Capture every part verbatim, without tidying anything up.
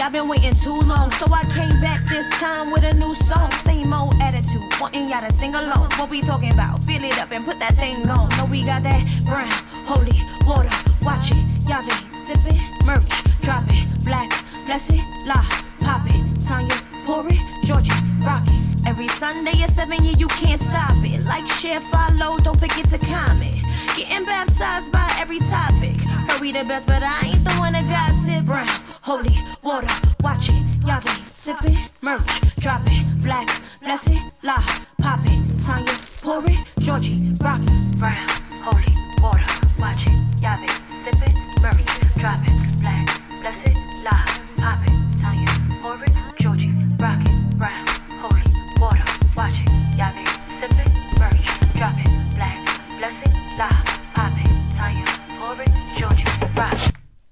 Y'all been waiting too long, so I came back this time with a new song. Same old attitude, wanting y'all to sing along. What we talking about? Fill it up and put that thing on. Know we got that brown, holy water. Watch it, y'all been sipping, merch, drop it. Black, blessed, la, pop it. Tanya, pour it, Georgie, rock it. Every Sunday at seven, yeah, you can't stop it. Like, share, follow, don't forget to comment. Getting baptized by every topic. Heard we the best, but I ain't the one that gossip. Brown, holy water, watch it. Y'all been sipping, merch, drop it. Black, blessed, la, pop it. Tanya, pour it, Georgie, rock it. Brown, holy water, watch it. Y'all been sipping, merch, drop it. Black, blessed, la, pop it. Tanya, pour it, Georgie, rock it. Brown, holy water, watch it. Y'all been sipping, merch, drop it. Black, blessed, la, pop it. Tanya, pour it, Georgie, rock it.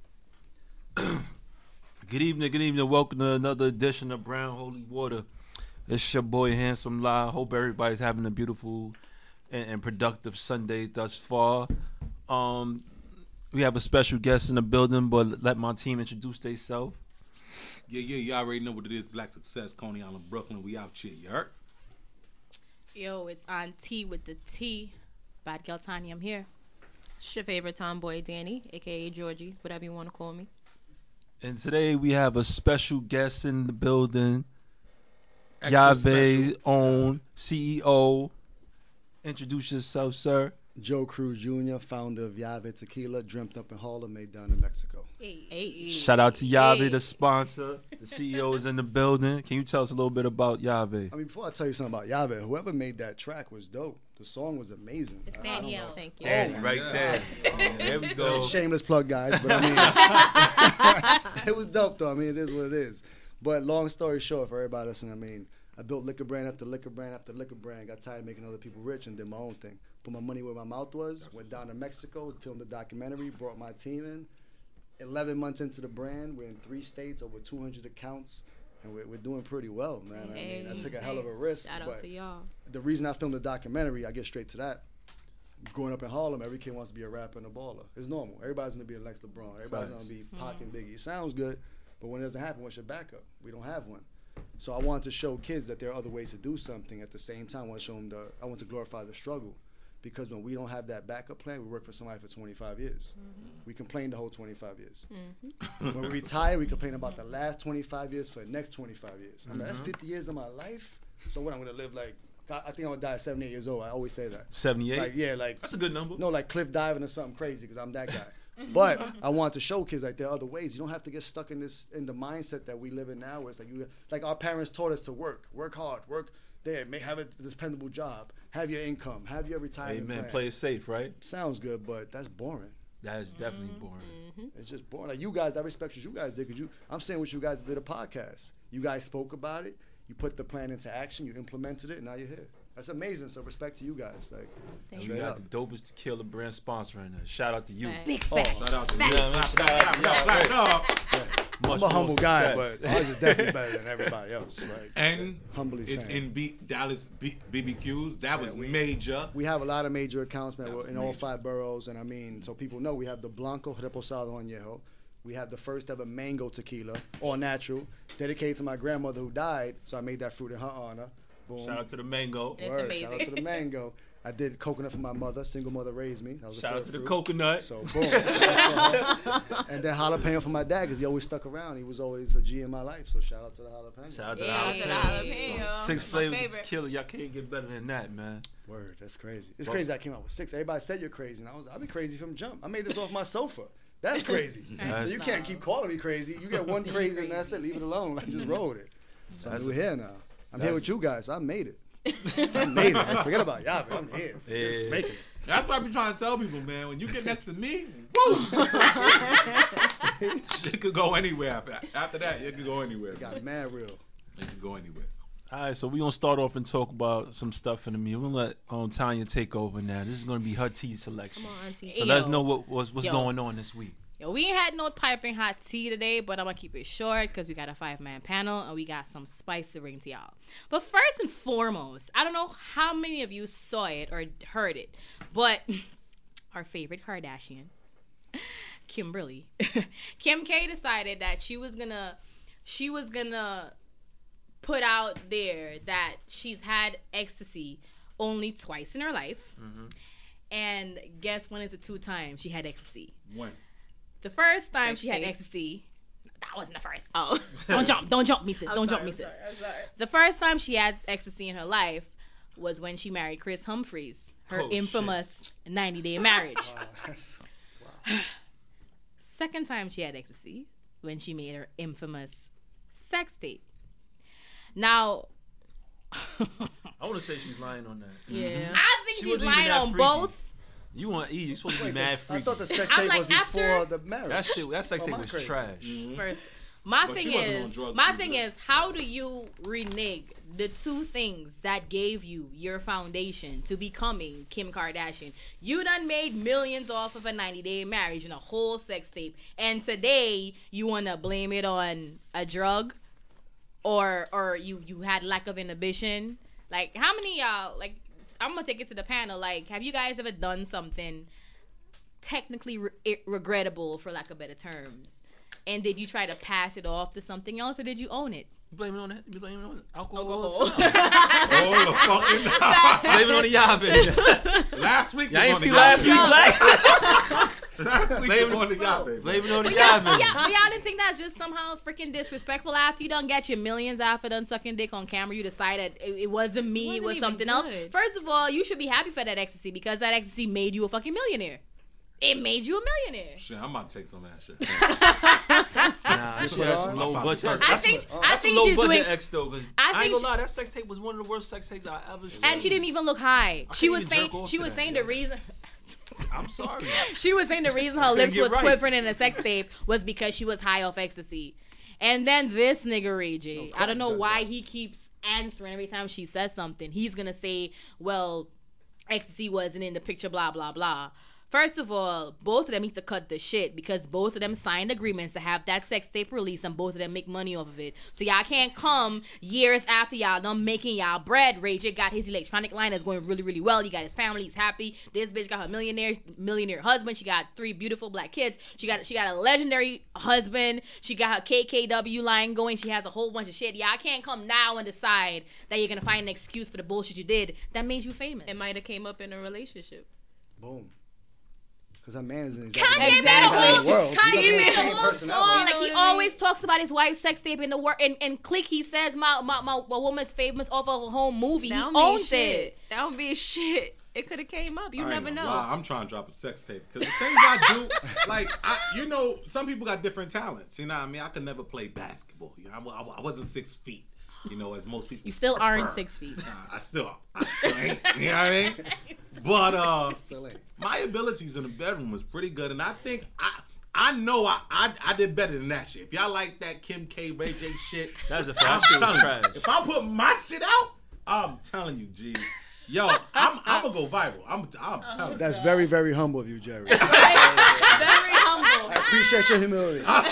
Good evening, good evening. Welcome to another edition of Brown Holy Water. It's your boy Handsome La. Hope everybody's having a beautiful and, and productive Sunday thus far. Um, we have a special guest in the building, but let my team introduce themselves. Yeah, yeah, you already know what it is. Black Success, Coney Island, Brooklyn. We out here, you heard? Yo, it's on T with the T. Bad girl Tanya, I'm here. It's your favorite tomboy, Danny, a k a. Georgie, whatever you want to call me. And today we have a special guest in the building. Extra Yave special. own C E O. Introduce yourself, sir. Joe Cruz Junior, founder of Yave Tequila, dreamt up in Harlem, made down in Mexico. Hey, hey. Shout out to Yave, Hey. the sponsor. The C E O is in the building. Can you tell us a little bit about Yave? I mean, before I tell you something about Yave, whoever made that track was dope. The song was amazing. It's I- I don't Danielle. know. Thank you. Danny, Oh, right yeah. there. There we go. Shameless plug, guys, but I mean, it was dope though. I mean, it is what it is. But long story short, for everybody listening, I mean, I built liquor brand after liquor brand after liquor brand. Got tired of making other people rich and did my own thing. Put my money where my mouth was. Went down to Mexico, filmed a documentary, brought my team in. Eleven months into the brand, we're in three states, over two hundred accounts, and we're, we're doing pretty well, man. I mean, I took a hell of a Thanks. risk. Shout out but to y'all. the reason I filmed the documentary, I get straight to that. Growing up in Harlem, every kid wants to be a rapper and a baller. It's normal. Everybody's gonna be a Lex LeBron. Everybody's Facts. gonna be Pac and Biggie. It sounds good, but when it doesn't happen, what's your backup? We don't have one. So I wanted to show kids that there are other ways to do something. At the same time, I want to show them the. I want to glorify the struggle, because when we don't have that backup plan, we work for somebody for twenty-five years. Mm-hmm. We complain the whole twenty-five years. When we retire, we complain about the last twenty-five years for the next twenty-five years. I mean, that's fifty years of my life. So what, I'm gonna live like? I I think I'm gonna die at seventy-eight years old. I always say that. seventy-eight? Like yeah, like That's a good number. no, like cliff diving or something crazy, because I'm that guy. But I want to show kids like there are other ways. You don't have to get stuck in this in the mindset that we live in now, where it's like you like our parents taught us to work, work hard, work there, may have a dependable job, have your income, have your retirement Amen. plan. Play it safe, right? Sounds good, but that's boring. That is definitely boring. It's just boring. Like you guys, I respect what you guys did, because you. I'm saying what you guys did a podcast. You guys spoke about it. You put the plan into action. You implemented it, and now you're here. That's amazing. So respect to you guys. Like And straight we got up. the dopest tequila brand sponsor in there. Shout out to you. Right. Big Oh, fat. Shout out to Yeah, you. man, shout out to y'all. Black dog. I'm Much a more humble guy, success. but ours is definitely better than everybody else. Like, And humbly it's saying. in B- Dallas B- BBQs. That was Yeah, we- major. We have a lot of major accounts, man. That We're was in all major. five boroughs, and I mean, so people know we have the Blanco Reposado Añejo. We have the first ever mango tequila, all natural, dedicated to my grandmother who died. So I made that fruit in her honor. Boom. Shout out to the mango. It's Word. amazing. Shout out to the mango. I did coconut for my mother. Single mother raised me. That was the Shout out third to the fruit. coconut. So boom. And then jalapeno for my dad, because he always stuck around. He was always a G in my life. So shout out to the jalapeno. Shout out to Yeah, the to the jalapeno. jalapeno. Six My flavors of favorite. tequila. Y'all can't get better than that, man. Word, that's crazy. It's Well- crazy I came out with six. Everybody said you're crazy, and I was I've been crazy from jump. I made this off my sofa. That's crazy. Nice. So you can't keep calling me crazy. You get one crazy and that's it. Leave it alone. I just roll with it. So That's I'm a- here now. I'm that's here with you guys. I made it. I made it. Forget about y'all. I'm here. Yeah. Just making it. That's what I be trying to tell people, man. When you get next to me, woo! It could go anywhere after, after that. It could go anywhere. It got mad real. It could go anywhere. All right, so we're going to start off and talk about some stuff in the meal. We're going to let um, Tanya take over now. This is going to be her tea selection. Come on, Auntie. So Yo. let us know what, what's, what's Yo. going on this week. Yo, we ain't had no piping hot tea today, but I'm gonna keep it short because we got a five-man panel and we got some spice to bring to y'all. But first and foremost, I don't know how many of you saw it or heard it, but our favorite Kardashian, Kimberly, Kim K decided that she was gonna she was gonna put out there that she's had ecstasy only twice in her life. Mm-hmm. And guess when is the two times she had ecstasy? When? The first time Sex she had tape. ecstasy, that wasn't the first. Oh. Don't jump, don't jump me, sis. I'm Don't sorry, jump me, I'm sis. sorry, I'm sorry. The first time she had ecstasy in her life was when she married Chris Humphries, her Oh, infamous ninety-day marriage. Wow, that's- wow. Second time she had ecstasy when she made her infamous sex tape. Now, I want to say she's lying on that. Yeah. I think She she's wasn't even lying that on freaky. both. You want E? You supposed to be Wait, mad this- I freaky. thought the sex I'm tape like, was before after- the marriage. that shit. That sex Oh, tape am I was crazy? trash. First, my But thing she wasn't on is, drugs my either. thing is, how do you renege the two things that gave you your foundation to becoming Kim Kardashian? You done made millions off of a ninety-day marriage and a whole sex tape, and today you want to blame it on a drug, or or you you had lack of inhibition. Like, how many of y'all, like, I'm gonna take it to the panel. Like, have you guys ever done something technically re- regrettable, for lack of better terms? And did you try to pass it off to something else, or did you own it? You blame it on that? You blame it on alcohol? all Alcohol. the time. All the fucking time. Blame it on the yabbing. Last week. Y'all was ain't on see the last week, yacht, Black? baby. Last week Blame was it- on the yacht, baby. Blame it on the But y'all, yabbing. y'all, but y'all didn't think that's just somehow freaking disrespectful after you done get your millions after done sucking dick on camera? You decided it, it wasn't me, it Wasn't was even something else. good. First of all, you should be happy for that ecstasy, because that ecstasy made you a fucking millionaire. It made you a millionaire. Shit, I'm about to take some of that shit. Nah, she had some low I'm budget. probably- I That's think some- I that's some think low she's budget doing, X though, because I I, ain't think gonna she- lie, that sex tape was one of the worst sex tapes I ever seen. and she didn't even look high. I She couldn't was even saying jerk off she to was that, saying yo. the reason. I'm sorry. She was saying the reason her Couldn't lips get was right. quivering in a sex tape was because she was high off ecstasy. And then this nigga Ray J, No, I don't know does why that. he keeps answering every time she says something. He's gonna say, well, ecstasy wasn't in the picture, blah, blah, blah. First of all, both of them need to cut the shit, because both of them signed agreements to have that sex tape released, and both of them make money off of it. So y'all can't come years after y'all done making y'all bread. Ray J got his electronic line that's going really, really well. He got his family, he's happy. This bitch got her millionaire millionaire husband. She got three beautiful black kids. She got she got a legendary husband. She got her K K W line going. She has a whole bunch of shit. Y'all can't come now and decide that you're gonna find an excuse for the bullshit you did that made you famous. It might have came up in a relationship. Boom. Because her man is in Kanye exactly made the a same guy in whole the world. Kanye He's the made a same whole person song. ever. Like, he You know what I mean? always talks about his wife's sex tape in the work. And, and Click, he says my, my my my woman's famous off of a home movie. That He don't mean owns shit. it. That don't be shit. It could have came up. You I ain't never gonna know. lie, I'm trying to drop a sex tape because the things I do, like I, you know, some people got different talents. You know what I mean? I could never play basketball. You know, I, I, I wasn't six feet. You know, as most people. You still prefer. aren't six feet. Nah, I still, I still ain't. You know what I mean? But uh, Still ain't. my abilities in the bedroom was pretty good, and I think I. I know I, I I did better than that shit. If y'all like that Kim K, Ray J shit, That's a I'm fact. That shit was telling you, trash. if I put my shit out, I'm telling you, G. Yo, I'm I'm gonna go viral. I'm I'm telling you. That's very, very humble of you, Jerry. Very humble. I appreciate your humility. I'm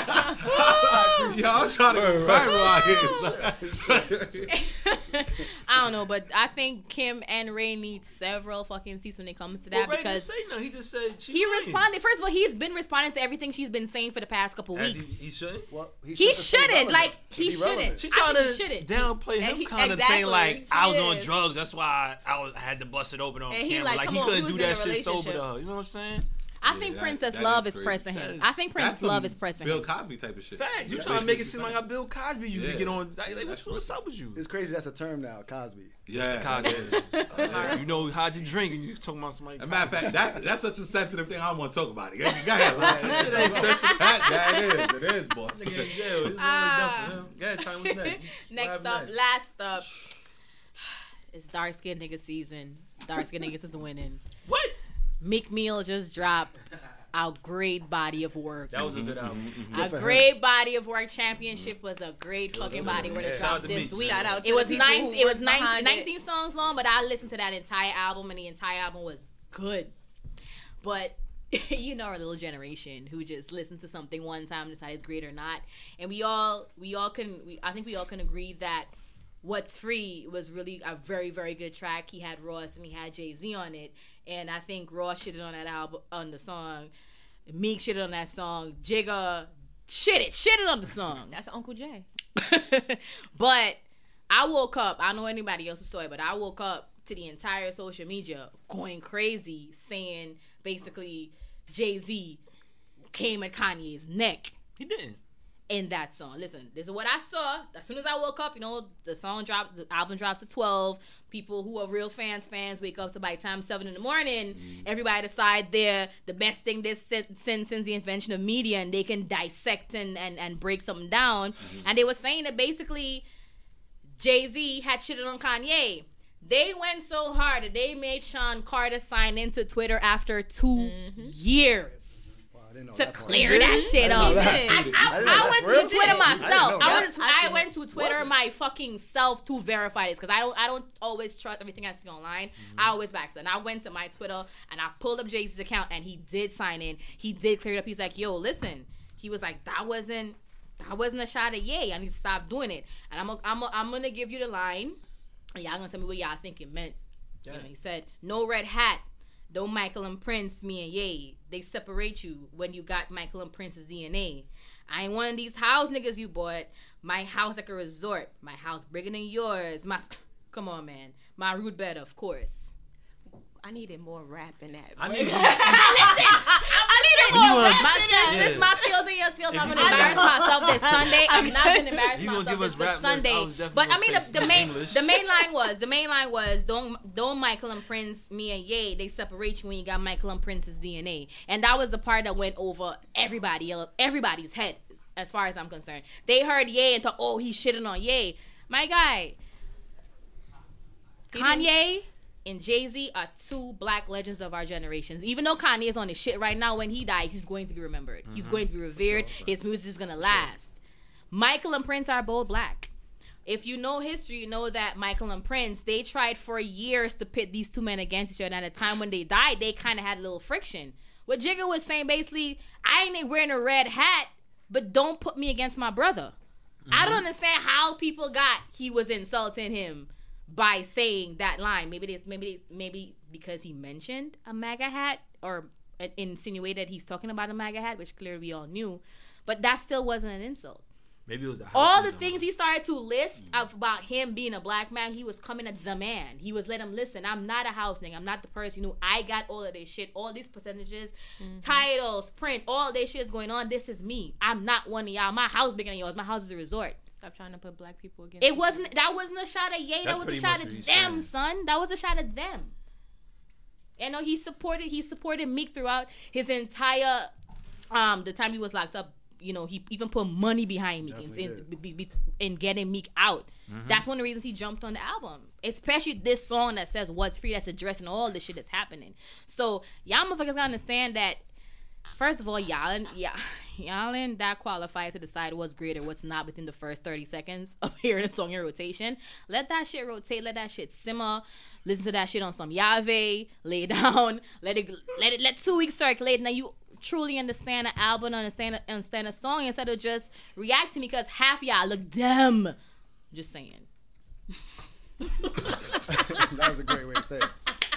trying, yo, I'm trying to go viral out here. son. I don't know, but I think Kim and Ray need several fucking seats when it comes to that, Well, Ray didn't because say no. He just said she he lying. responded. First of all, he's been responding to everything she's been saying for the past couple As weeks. He, he shouldn't. Well, He shouldn't stay shouldn't. relevant. Like, To he be relevant. shouldn't. She I trying think to he shouldn't. downplay And him, he- kind of exactly. saying like She I was on is. drugs. That's why I, was, I had to bust it open on And he camera. like, Like, come he on, couldn't we do was in that a shit sober relationship. to her. You know what I'm saying? I Yeah, think that- Princess that Love is is crazy. pressing That him. is- I think That's Princess some Love is pressing Bill him. Cosby type of shit. Facts. You That's trying to make it what seem you're like I Bill Cosby. You Yeah. can get on. Like, like, what's, what's up with you? It's crazy. That's a term now, Cosby. Yeah, Cosby. yeah. You know how to drink and you talking about somebody. As a matter of fact, that's that's such a sensitive thing. I don't want to talk about it. Go ahead. That shit ain't sensitive. That, that is. It is, boss. Nigga, yeah, it's Ah. only Go ahead, time what's next? What Next happened up, next? last up, it's dark skinned nigga season. Dark skinned niggas is winning. What? Meek Mill just dropped a great body of work. That was a good album. A great body of work. Championship was a great fucking body of work that Shout out dropped to this Meek. week. Shout out to It was the people nine. who It was worked nine, behind it. nineteen songs long, but I listened to that entire album, and the entire album was good. But you know our little generation who just listen to something one time and decide it's great or not. And we all we all can we, I think we all can agree that What's Free was really a very, very good track. He had Ross and he had Jay-Z on it. And I think Ross shitted on that album on the song. Meek shitted on that song. Jigga shit it, shit it on the song. That's Uncle Jay. But I woke up. I don't know anybody else who saw it, but I woke up to the entire social media going crazy, saying basically Jay-Z came at Kanye's neck. He didn't. In that song. Listen, this is what I saw. As soon as I woke up, you know, the song dropped, the album drops at twelve. People who are real fans, fans wake up, so by the time seven in the morning, mm. everybody decide they're the best thing this since, since the invention of media, and they can dissect and, and, and break something down. Mm-hmm. And they were saying that basically Jay-Z had shitted on Kanye. They went so hard that they made Sean Carter sign into Twitter after two mm-hmm. years. To clear that shit up. I, I, I, I went to Twitter myself. I, I went. I went to Twitter what? my fucking self to verify this because I don't. I don't always trust everything I see online. Mm-hmm. I always back. So and I went to my Twitter and I pulled up Jay-Z's account and he did sign in. He did clear it up. He's like, "Yo, listen." He was like, "That wasn't. That wasn't a shot at Ye. I need to stop doing it." And I'm. A, I'm. A, I'm gonna give you the line. And y'all gonna tell me what y'all think it meant. Yeah. You know, he said, "No red hat. Though Michael and Prince, me and Ye, they separate you when you got Michael and Prince's D N A. I ain't one of these house niggas you bought. My house like a resort. My house bigger than yours. My, come on, man. My root better, of course." I needed more rap in that. I needed Listen, I needed more rap my, in that. This, this my skills and your skills. I'm going to embarrass myself this Sunday. I'm not going to embarrass you myself give this, us this rap Sunday. lyrics, I but I mean, the, the main English. the main line was, the main line was, don't, don't Michael and Prince, me and Ye, they separate you when you got Michael and Prince's D N A. And that was the part that went over everybody, everybody's head, as far as I'm concerned. They heard Ye and thought, oh, he's shitting on Ye. My guy, Kanye and Jay-Z are two black legends of our generations. Even though Kanye is on his shit right now, when he dies, he's going to be remembered. Mm-hmm. He's going to be revered. Sure. His music is going to last. Sure. Michael and Prince are both black. If you know history, you know that Michael and Prince, they tried for years to pit these two men against each other. And at the time when they died, they kind of had a little friction. What Jigga was saying, basically, I ain't wearing a red hat, but don't put me against my brother. Mm-hmm. I don't understand how people got he was insulting him by saying that line. Maybe it's maybe maybe because he mentioned a MAGA hat or insinuated he's talking about a MAGA hat, which clearly we all knew, but that still wasn't an insult. Maybe it was the house all the things he started to list mm-hmm. about him being a black man. He was coming at the man. He was letting him listen. I'm not a house nigga. I'm not the person who I got all of this shit, all these percentages, mm-hmm. titles, print, all this shit is going on. This is me. I'm not one of y'all. My house bigger than yours. My house is a resort. Stop trying to put black people against. It wasn't. That wasn't a shot at Ye. That was a shot at them, saying. son. That was a shot at them. You know, he supported. He supported Meek throughout his entire um the time he was locked up. You know, he even put money behind Meek in, in, in, in getting Meek out. Mm-hmm. That's one of the reasons he jumped on the album. Especially this song that says "What's Free," that's addressing all this shit that's happening. So y'all motherfuckers gotta understand that. First of all, y'all and yeah, y'all ain't that qualified to decide what's great or what's not within the first thirty seconds of hearing a song in rotation. Let that shit rotate. Let that shit simmer. Listen to that shit on some Yahweh. Lay down. Let it. Let it. Let two weeks circulate. Now you truly understand an album, understand understand a song instead of just reacting because half y'all look dumb. Just saying. That was a great way to say it.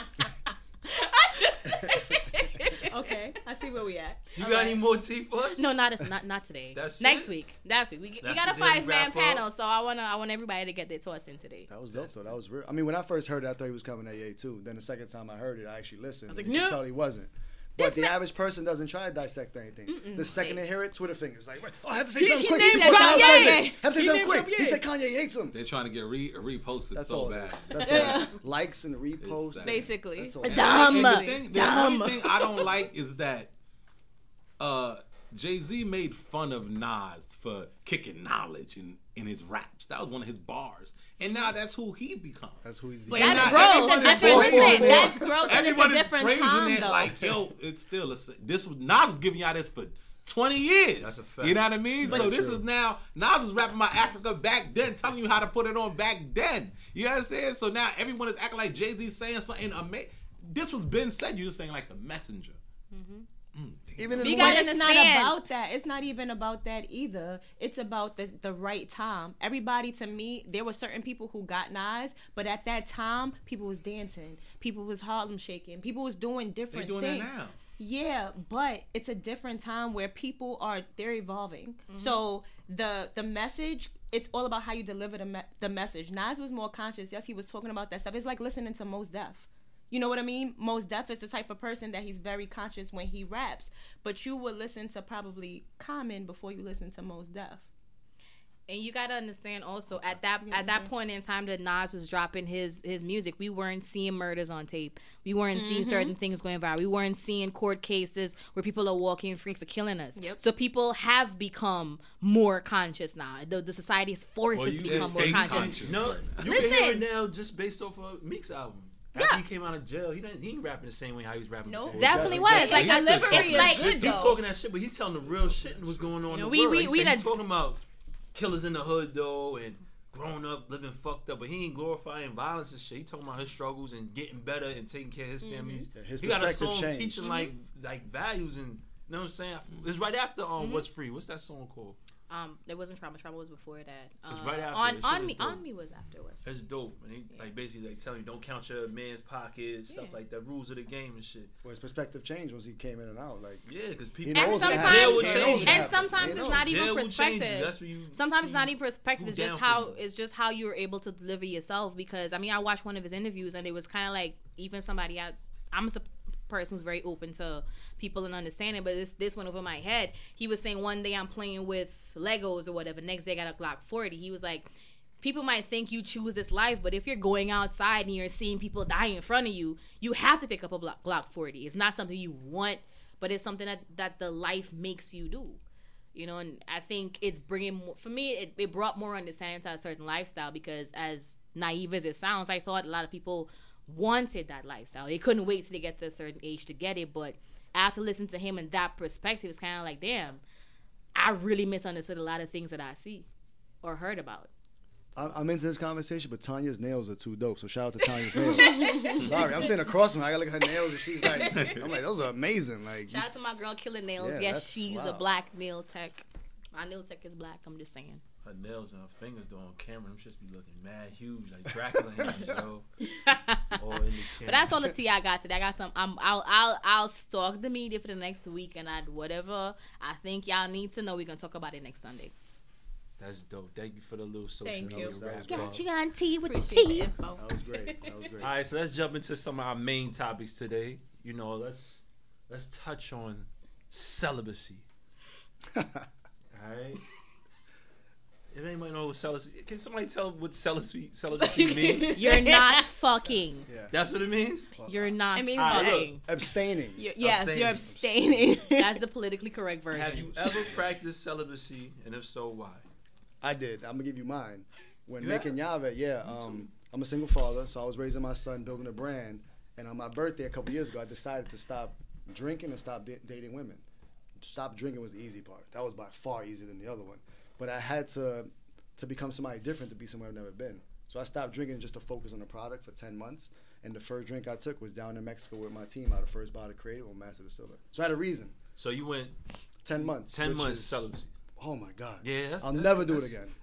Okay, I see where we at. You All got right. any more tea for us? No, not not not today. That's next it? week. Next week. We, we That's got a the daily five man wrap-up? panel, so I wanna I want everybody to get their thoughts in today. That was dope, though. That was real. I mean, when I first heard it, I thought he was coming at Ye too. Then the second time I heard it, I actually listened. I was like, and you no. could tell he wasn't. But This the ma- average person doesn't try to dissect anything. Mm-mm. The second Hey. they hear it, Twitter fingers like, oh, I have to say He- something he quick. named He posted Trump, on yeah. Thursday. Have to say He something named quick. Trump, He yeah. said Kanye hates him. They're trying to get re- reposted That's so all bad. it is. That's Yeah. all. Likes and reposts. It's Basically. That's all. And- Dumb. and the thing, the Dumb. only thing I don't like is that uh, Jay-Z made fun of Nas for kicking knowledge in, in his raps. That was one of his bars. And now that's who he becomes. That's who he's But becoming. that's And now growth. everyone It's a is different- praising listen, it. that's growth and it's a Everyone is different praising time, it though. like, yo, it's still a, this was Nas is giving y'all this for twenty years. That's a fact. You know what I mean? Very so this true. is now Nas is rapping about Africa back then, telling you how to put it on back then. You know what I'm saying? So now everyone is acting like Jay-Z saying something amazing. This was Ben said. You're just saying like the messenger. Mm-hmm. Mm, Even in You the gotta way- But it's not understand. about that. It's not even about that either. It's about the, the right time. Everybody, to me, there were certain people who got Nas, but at that time, people was dancing. People was Harlem shaking. People was doing They different doing things. that now. Yeah, but it's a different time where people are they're evolving. So the the message, it's all about how you deliver the me- the message. Nas was more conscious. Yes, he was talking about that stuff. It's like listening to Mos Def. You know what I mean? Mos Def is the type of person that he's very conscious when he raps. But you would listen to probably Common before you listen to Mos Def. And you gotta understand also at that at that point in time that Nas was dropping his his music, we weren't seeing murders on tape. We weren't seeing certain things going viral. We weren't seeing court cases where people are walking free for killing us. Yep. So people have become more conscious now. The, the society is forced Well, to you become get more fake conscious. conscious No, right now. you can hear it Listen. now just based off of Meek's album. After Yeah. he came out of jail, he didn't he ain't rapping the same way how he was rapping. Nope. before. Definitely was. Definitely. Like He's I still live talking it's like that good He's though. talking that shit, but he's telling the real shit that was going on in You know, the we- world. we- Like, we so he's done- talking about killers in the hood though and growing up living fucked up, but he ain't glorifying violence and shit. He talking about his struggles and getting better and taking care of his families. Yeah, his he got a perspective song changed. teaching like like values and you know what I'm saying. It's right after um What's Free. What's that song called? Um, there wasn't trauma. Trauma was before that. Uh, It's right after. On That shit on is me dope. on me was afterwards. It's dope, and he like basically like telling you don't count your man's pockets, stuff Yeah. like that, rules of the game and shit. Well, his perspective changed once he came in and out. Like, Yeah, because he people knows And what sometimes, happened. Jail will He knows change what you. and happened. sometimes He it's knows. not even Jail will change you. perspective. That's where you Sometimes see it's not even perspective. who's It's just down for how you. it's just how you're able to deliver yourself. Because I mean, I watched one of his interviews and it was kind of like even somebody I I'm a sup- person who's very open to people and understanding, but this this went over my head. He was saying one day I'm playing with Legos or whatever. Next day I got a Glock forty. He was like, people might think you choose this life, but if you're going outside and you're seeing people die in front of you, you have to pick up a Glock Glock forty. It's not something you want, but it's something that that the life makes you do. You know, and I think it's bringing more, for me, it, it brought more understanding to a certain lifestyle because as naive as it sounds, I thought a lot of people wanted that lifestyle. They couldn't wait till they get to a certain age to get it. But after listening to him in that perspective, it's kind of like, damn, I really misunderstood a lot of things that I see or heard about. I'm I'm into this conversation, but Tanya's nails are too dope. So shout out to Tanya's nails. Sorry, I'm sitting across from her. I gotta look at her nails, and she's like, I'm like, those are amazing. Like, Shout out to my girl Killer Nails. Yeah, yes, that's- she's a wow. black nail tech. My nail tech is black. I'm just saying. Her nails and her fingers though on camera, them shits be looking mad huge, like Dracula hands, yo. All in the But that's all the tea I got today. I got some. I'm. I'll. I'll. I'll stalk the media for the next week, and I whatever I think y'all need to know. We're gonna talk about it next Sunday. That's dope. Thank you for the little social Thank media you. wrap Got up. Got you on tea with the Appreciate the tea. info. that was great. That was great. All right, so let's jump into some of our main topics today. You know, let's let's touch on celibacy. All right. If anybody knows what celibacy, can somebody tell what celibacy celibacy means? You're not fucking. Yeah. That's what it means. You're not It means Ah, look. fucking. Abstaining. You're, yes, Abstaining. you're abstaining. That's the politically correct version. Have you ever practiced celibacy, and if so, why? I did. I'm gonna give you mine. When You making Yave, yeah, um, I'm a single father, so I was raising my son, building a brand, and on my birthday a couple years ago, I decided to stop drinking and stop da- dating women. Stop drinking was the easy part. That was by far easier than the other one. But I had to to become somebody different to be somewhere I've never been. So I stopped drinking just to focus on the product for ten months. And the first drink I took was down in Mexico with my team out of First Bottle Creative on Master Distiller. So I had a reason. So you went ten months. ten which months is- celibacy. Oh my God. Yeah, that's- I'll that's- never do it that's- again.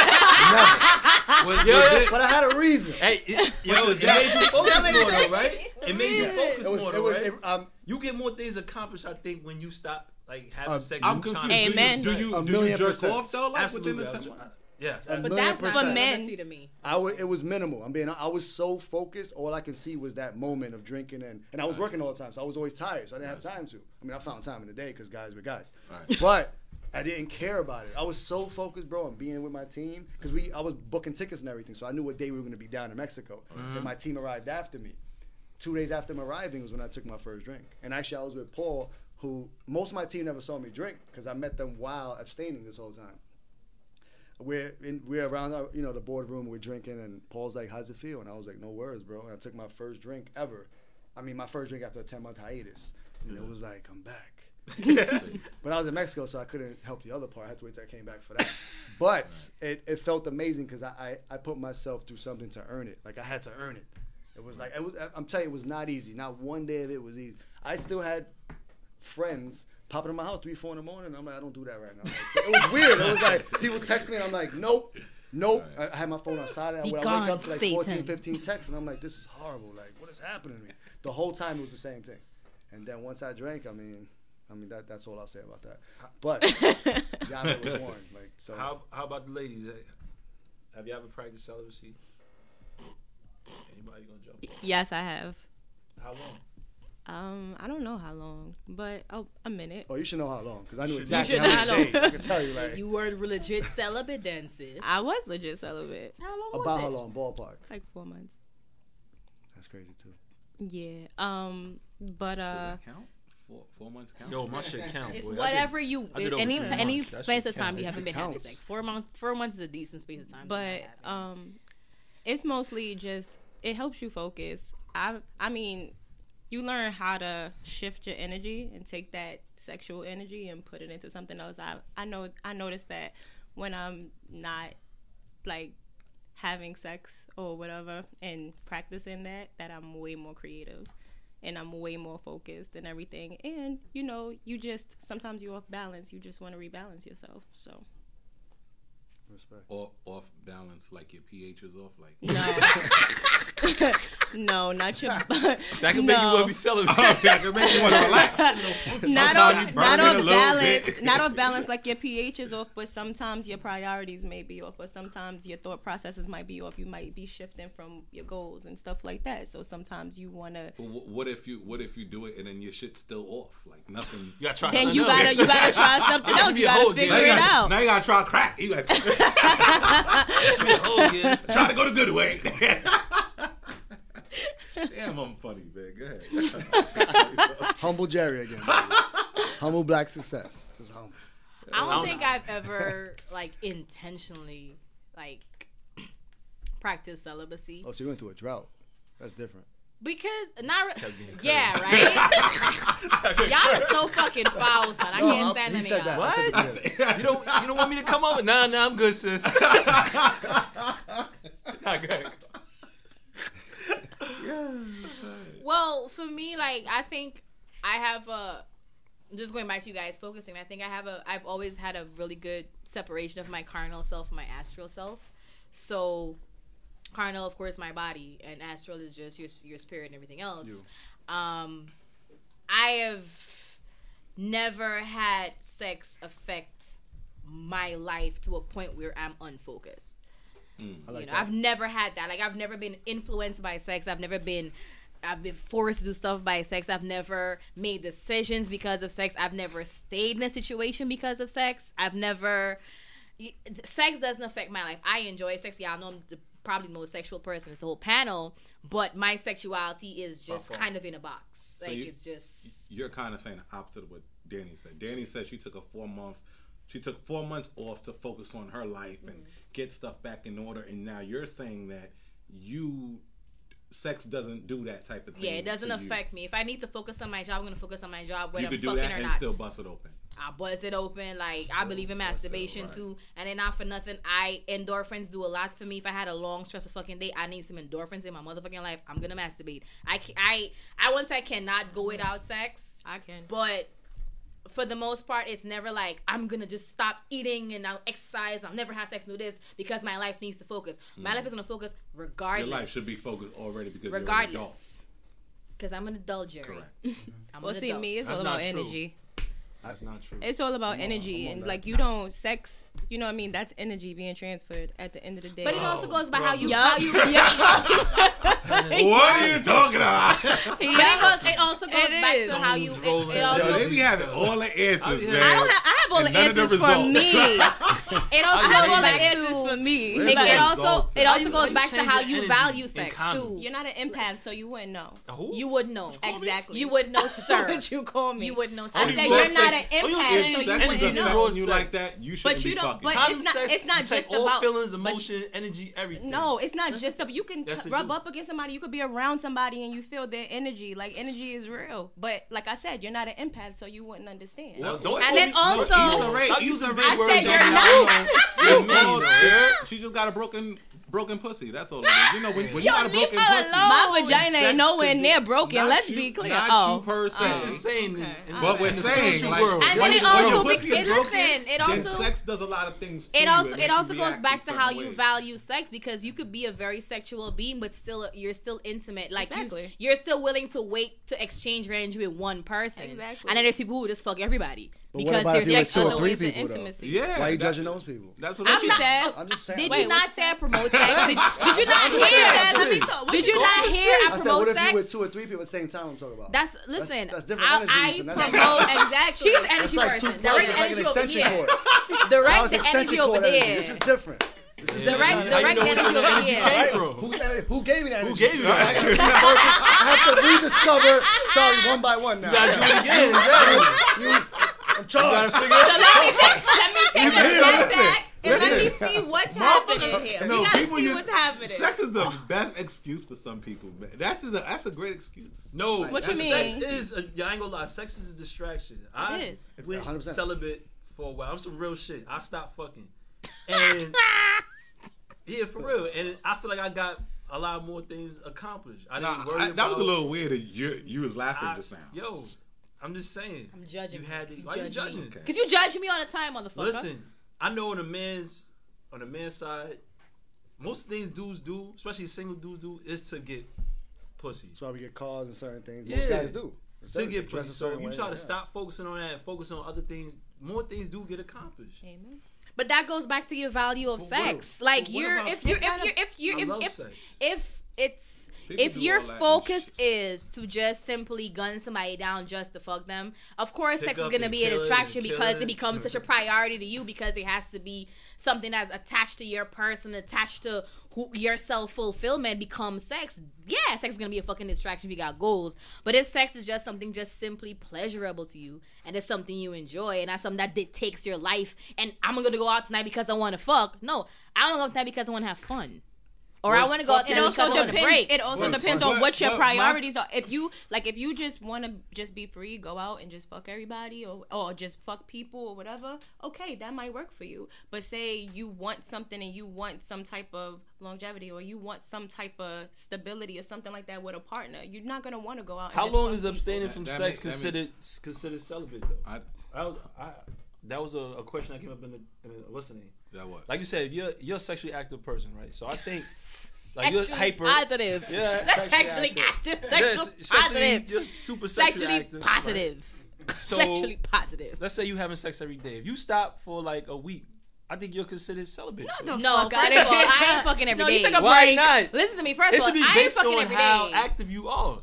never. Well, yeah, But I had a reason. hey, it, yo, it made you focus more, though, right? It made you focus It was, more, it though, was, right? it, um, You get more things accomplished, I think, when you stop like having Uh, sex. I'm and trying confused. to- Amen. Do you, do A you, do million you jerk percent. off though, like Absolutely. within the I ten was- months? Yes. A But million that's percent. not For men. celibacy to me. I w- it was minimal. I'm being. I was so focused. All I could see was that moment of drinking, and, and I was working all the time, so I was always tired. So I didn't have time to. I mean, I found time in the day because guys were guys, Right. but I didn't care about it. I was so focused, bro, on being with my team because we. I was booking tickets and everything, so I knew what day we were going to be down in Mexico. Then my team arrived after me. Two days after them arriving was when I took my first drink, and actually I was with Paul, who most of my team never saw me drink because I met them while abstaining this whole time. We're in, we're around, our, you know, the boardroom. We're drinking, and Paul's like, "How's it feel?" And I was like, "No words, bro." And I took my first drink ever. I mean, my first drink after a ten month hiatus, and it was like, "I'm back." But I was in Mexico, so I couldn't help the other part. I had to wait till I came back for that. But it, it felt amazing because I, I I put myself through something to earn it. Like I had to earn it. It was like it was, I'm telling you, it was not easy. Not one day of it was easy. I still had friends popping in my house three, four in the morning. I'm like, I don't do that right now. Like, so it was weird. It was like people text me, and I'm like, nope, nope. I, I had my phone outside, and Be when I gone, wake up to like Satan. fourteen, fifteen texts, and I'm like, this is horrible. Like, what is happening to me? The whole time it was the same thing. And then once I drank, I mean, I mean that that's all I'll say about that. But y'all know was born. Like so. How how about the ladies? Have you ever practiced celibacy? Anybody gonna jump? Yes, I have. How long? Um, I don't know how long, but oh, a minute. Oh, you should know how long because I knew You exactly should how know many how days. I can tell you like You were legit celibate then, sis. I was legit celibate. How long about was how it? long ballpark. Like four months. That's crazy too. Yeah. Um. But Does uh. that count? Four, four months count? Yo, my shit count. It's boy. I whatever did- you. I did over Any three any months. That space shit of time count. you haven't been having counts. sex. Four months. Four months is a decent space of time. to But be having. um, it's mostly just it helps you focus. I I mean, you learn how to shift your energy and take that sexual energy and put it into something else. I I know I noticed that when I'm not like having sex or whatever and practicing that, that I'm way more creative and I'm way more focused and everything. And you know, you just sometimes you're off balance. You just want to rebalance yourself. So. Respect. Or off balance, like your pH is off, like. No. No, not your. That can make you no. want to be celibate. Oh, yeah, can make you want to relax. Not Sometimes off, you not burn it a off little balance, bit. not off balance. Like your pH is off, but sometimes your priorities may be off, or sometimes your thought processes might be off. You might be shifting from your goals and stuff like that. So sometimes you wanna. But wh- what if you what if you do it and then your shit's still off, like nothing? You gotta try Then something you else. gotta you gotta try something else. be You a gotta hoe figure again. it now, you gotta, out. now you gotta try crack. You gotta Oh, yeah. try to go the good way. Damn, I'm funny, man. Go ahead. Humble Jerry again. Baby. Humble black success. Just humble. I don't don't think know. I've ever like intentionally like practiced celibacy Oh, so you went through a drought. That's different. because not re- Kept getting yeah right. Y'all are so fucking foul, son. I No, can't I- stand he any said of that. y'all. I said What? the good. You don't you don't want me to come over? Nah, nah, I'm good, sis. Nah, go ahead. Well, for me, like I think I have a. Just going back to you guys focusing, I think I have a. I've always had a really good separation of my carnal self and my astral self. So, carnal, of course, my body, and astral is just your your spirit and everything else. You. Um, I have never had sex affect my life to a point where I'm unfocused. I like You know, that. I've never had that. Like, I've never been influenced by sex. I've never been, I've been forced to do stuff by sex. I've never made decisions because of sex. I've never stayed in a situation because of sex. I've never, y- sex doesn't affect my life. I enjoy sex. Y'all know I'm the, probably the most sexual person in this whole panel, but my sexuality is just By far. kind of in a box. So Like, you- it's just, You're kind of saying the opposite of what Danny said. Danny said she took a four month, she took four months off to focus on her life and Mm-hmm. get stuff back in order. And now you're saying that you, sex doesn't do that type of thing. yeah, it doesn't to you. affect me. If I need to focus on my job, I'm going to focus on my job, whether You I'm could do fucking that or and not. still bust it open. I buzz it open. Like, I believe in masturbation right. too. And then not for nothing, I endorphins do a lot for me. If I had a long, stressful fucking day, I need some endorphins in my motherfucking life. I'm gonna masturbate. I ca- I I wouldn't say I cannot go without sex, I can. but for the most part, it's never like I'm gonna just stop eating and I'll exercise. I'll never have sex and do this because my life needs to focus. My life is gonna focus regardless. Your life should be focused already because you're an regardless. adult. Because I'm an adult, Jerry. Correct. I'm Well, an see, adult. me, it's That's all not about true. energy. That's not true. It's all about I'm on- energy, I'm on and that. like you don't sex. You know what I mean? That's energy being transferred at the end of the day. But it also goes by how you Yup. how you What are you talking about? But it, goes, it also goes It back is. to how you. Stones It, rolling it down. Yo, also they be having all the answers, I be- man. I don't. Have, I have all And the none of the answers for results. me. it also I I have goes all the back answers to. for me. It, Where's it the also results? it How also you- goes how you back to change how your you energy value in sex condoms? too. You're not an empath, so you wouldn't know. Who? You would know. Exactly. You would know, sir. What you call me? You would know, I sir. said you you're want not sex- an oh, you empath, change so If you sex energy is wouldn't in know. raw affecting you like sex. that, you But shouldn't you be don't- fucking. but- Condom it's not- sex it's not can take just all about- feelings, but- emotion, energy, everything. No, it's not just about. You can Yes, t- it rub do. up against somebody. You could be around somebody and you feel their energy. Like energy is real. But like I said, you're not an empath, so you wouldn't understand. Well, What- don't what- And then no, also- she's a ra- Stop she's using a big racist. words I said that you're I not. don't know. You It's me, called though. her- She just got a broken broken pussy. That's all it is. You know, when, when you Yo, got a leave broken her pussy, alone. My vagina sex ain't nowhere could near get- broken. not Let's you- be clear. Not oh. you per se. This is saying, Okay. in, in, But we're in the saying, spiritual like, world. And when then you- it when also your be- pussy is it- broken, listen, it then also- sex does a lot of things to It you also and it make you also goes react back in to how certain you ways. value sex, because you could be a very sexual being, but still you're still intimate. Like Exactly. you, you're still willing to wait to exchange range with one person. Exactly. And then there's people who just fuck everybody But what because about there's if you like with two or other three ways of people, though? intimacy. Yeah. Why you that- judging those people? That's what I'm I'm What you not- said? I'm just saying. Did Wait, you not say I promote sex? Did, did you not I'm hear? saying. Let me talk. What Did you you not talking hear I I said, what promote if you sex? with two or three people at the same time? I'm talking about. That's listen. that's different I, energies, I and that's- promote Exactly. She's an That's energy like two person. plugs. Direct It's like an energy over extension here. cord. Now Direct it's the extension energy over cord energy. there. This is different. This is Direct, different. How you direct know where energy the over energy here. came Right? from? Who, who gave me that energy? Who gave you that? I, gotta restart- I have to rediscover. Sorry, one by one now. You gotta do it again. Exactly. You- I'm You gotta charged. figure it out. Let me take, let me take You a hear step me? back and let me Listen. see what's Motherfucker- happening here. No, we gotta people see use- what's happening. Sex is the best excuse for some people, man. That's a that's a great excuse. No, What you that's- mean? Sex is. A, yeah, I ain't gonna lie. Sex is a distraction. I is. went one hundred percent. celibate for a while. I'm some real shit. I stopped fucking, and yeah, for real. And I feel like I got a lot more things accomplished. I didn't Nah, worry I, about. that was a little weird. That you you was laughing I, just now. yo, I'm just saying. I'm judging. You had to. You Why you judging judging? Okay. Cause you judge me all the time, motherfucker. Listen, I know on a man's on a man's side, most things dudes do, especially single dudes do, is to get pussy. That's why we get cars and certain things. Yeah. Most guys do. To They get dress pussy. a So certain if you way, try to yeah. stop focusing on that and focus on other things, more things do get accomplished. Amen. But that goes back to your value of But what- sex. Like but what you're, about- if you're, What if kind you're, if you're, I if love if, sex. if it's People if do your all that and focus shit. is to just simply gun somebody down just to fuck them, of course Pick sex is up gonna and be a kill it distraction and kill because it. it becomes such a priority to you because it has to be something that's attached to your person, attached to who your self fulfillment becomes sex. Yeah, sex is gonna be a fucking distraction if you got goals. But if sex is just something just simply pleasurable to you and it's something you enjoy and that's something that dictates your life, and I'm gonna go out tonight because I want to fuck. No, I want to go out tonight because I want to have fun. Or I Well, want to go out It tonight because also I want to depends. break. It also But- depends but- on what your but my- priorities are. If you like, if you just want to just be free, go out and just fuck everybody, or or just fuck people or whatever. Okay, that might work for you. But say you want something and you want some type of longevity, or you want some type of stability or something like that with a partner, you're not gonna want to go out. And How just long fuck is people. abstaining That- from that sex make- that considered considered celibate though? I, I, was- I, that was a, a question that came up in the, in the what's the name? that what? Like you said, you're you're a sexually active person, right? So I think like you're Sexually hyper. positive. Yeah, That's sexually sexually active. Yeah, Sexual sexually, positive. you're super sexually, Sexually active. positive. right? So Sexually positive. let's say you having sex every day. If you stop for like a week, I think you're considered celibate. The No, fuck first outta of all, here. I ain't fucking every No, you day. took a Why break. not? Listen to me. First It of all, should be I ain't based fucking on every how day. active you are.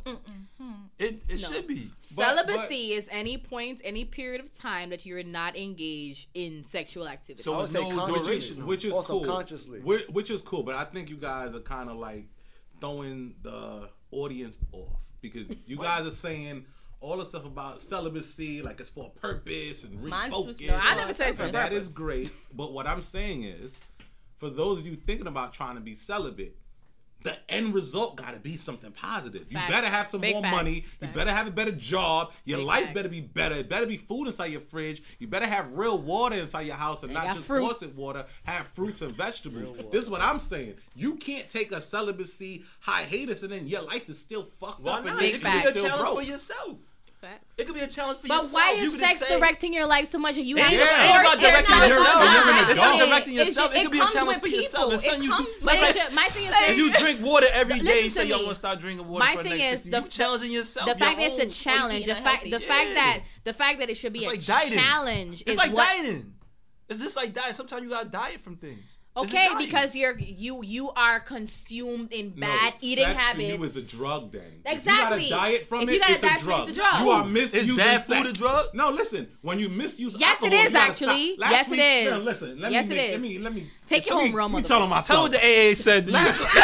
It it No. should be. But- Celibacy is any point, any period of time that you're not engaged in sexual activity. So I would it's say no consciously. duration. Which is Also cool. consciously. Which, which is cool, but I think you guys are kind of like throwing the audience off because you guys are saying all the stuff about celibacy, like it's for a purpose and Mine was- refocus. no, I never said it's for a And that purpose. is great, but what I'm saying is, for those of you thinking about trying to be celibate, the end result got to be something positive. You Facts. better have some Big more facts. money. You Facts. better have a better job. Your Big life facts. better be better. It better be food inside your fridge. You better have real water inside your house and And not got just fruit. faucet water. Have fruits and vegetables. This is what I'm saying. You can't take a celibacy hiatus and then your life is still fucked Why up and not? then It you could be a still challenge broke. for yourself. Facts. It could be a challenge for But yourself. why You is could sex just say, directing your life so much that you It have ain't to about- it Yeah. ain't force about directing yourself yourself. to You're an not? adult. It's not It- directing it yourself. should- It could be a comes challenge with for yourself. people. It's something It you comes do. with- But Like, it should, my thing is if this. you drink water every day Listen and say to y'all me. want to start drinking water My for the thing next is sixty, the you challenging yourself. the fact your that it's a own- challenge, the eating fact the unhealthy. fact Yeah. that the fact that it should be It's a like dieting. challenge It's is like what. dieting. It's just like dieting. Sometimes you gotta diet from things. It's a Okay, diet. because you're you you are consumed in No, bad eating sex habits. For you is a drug then. Exactly. If you got to diet from If it, you gotta it's, diet a from it, drug. it's a drug. You are Is misusing bad sex. food a drug? No, listen. When you misuse Yes, alcohol, it is, you gotta actually. stop. Last Yes, it week, is. No, listen. Let Yes, me it make, is. Let me let me Take it let me- home, Roma. Let me tell myself. Tell what the A A said to you.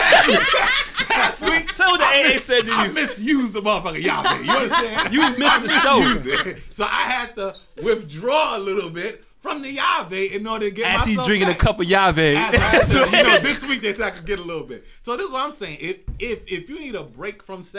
Last week, Tell what the A A said to I you. misused the motherfucker y'all. You understand? You missed the show. Misused it. So I had to withdraw a little bit from the Yave in order to get As he's myself drinking back. a cup of Yave. As I had to, you know, this week they said I could get a little bit. So this is what I'm saying. If if if you need a break from sex,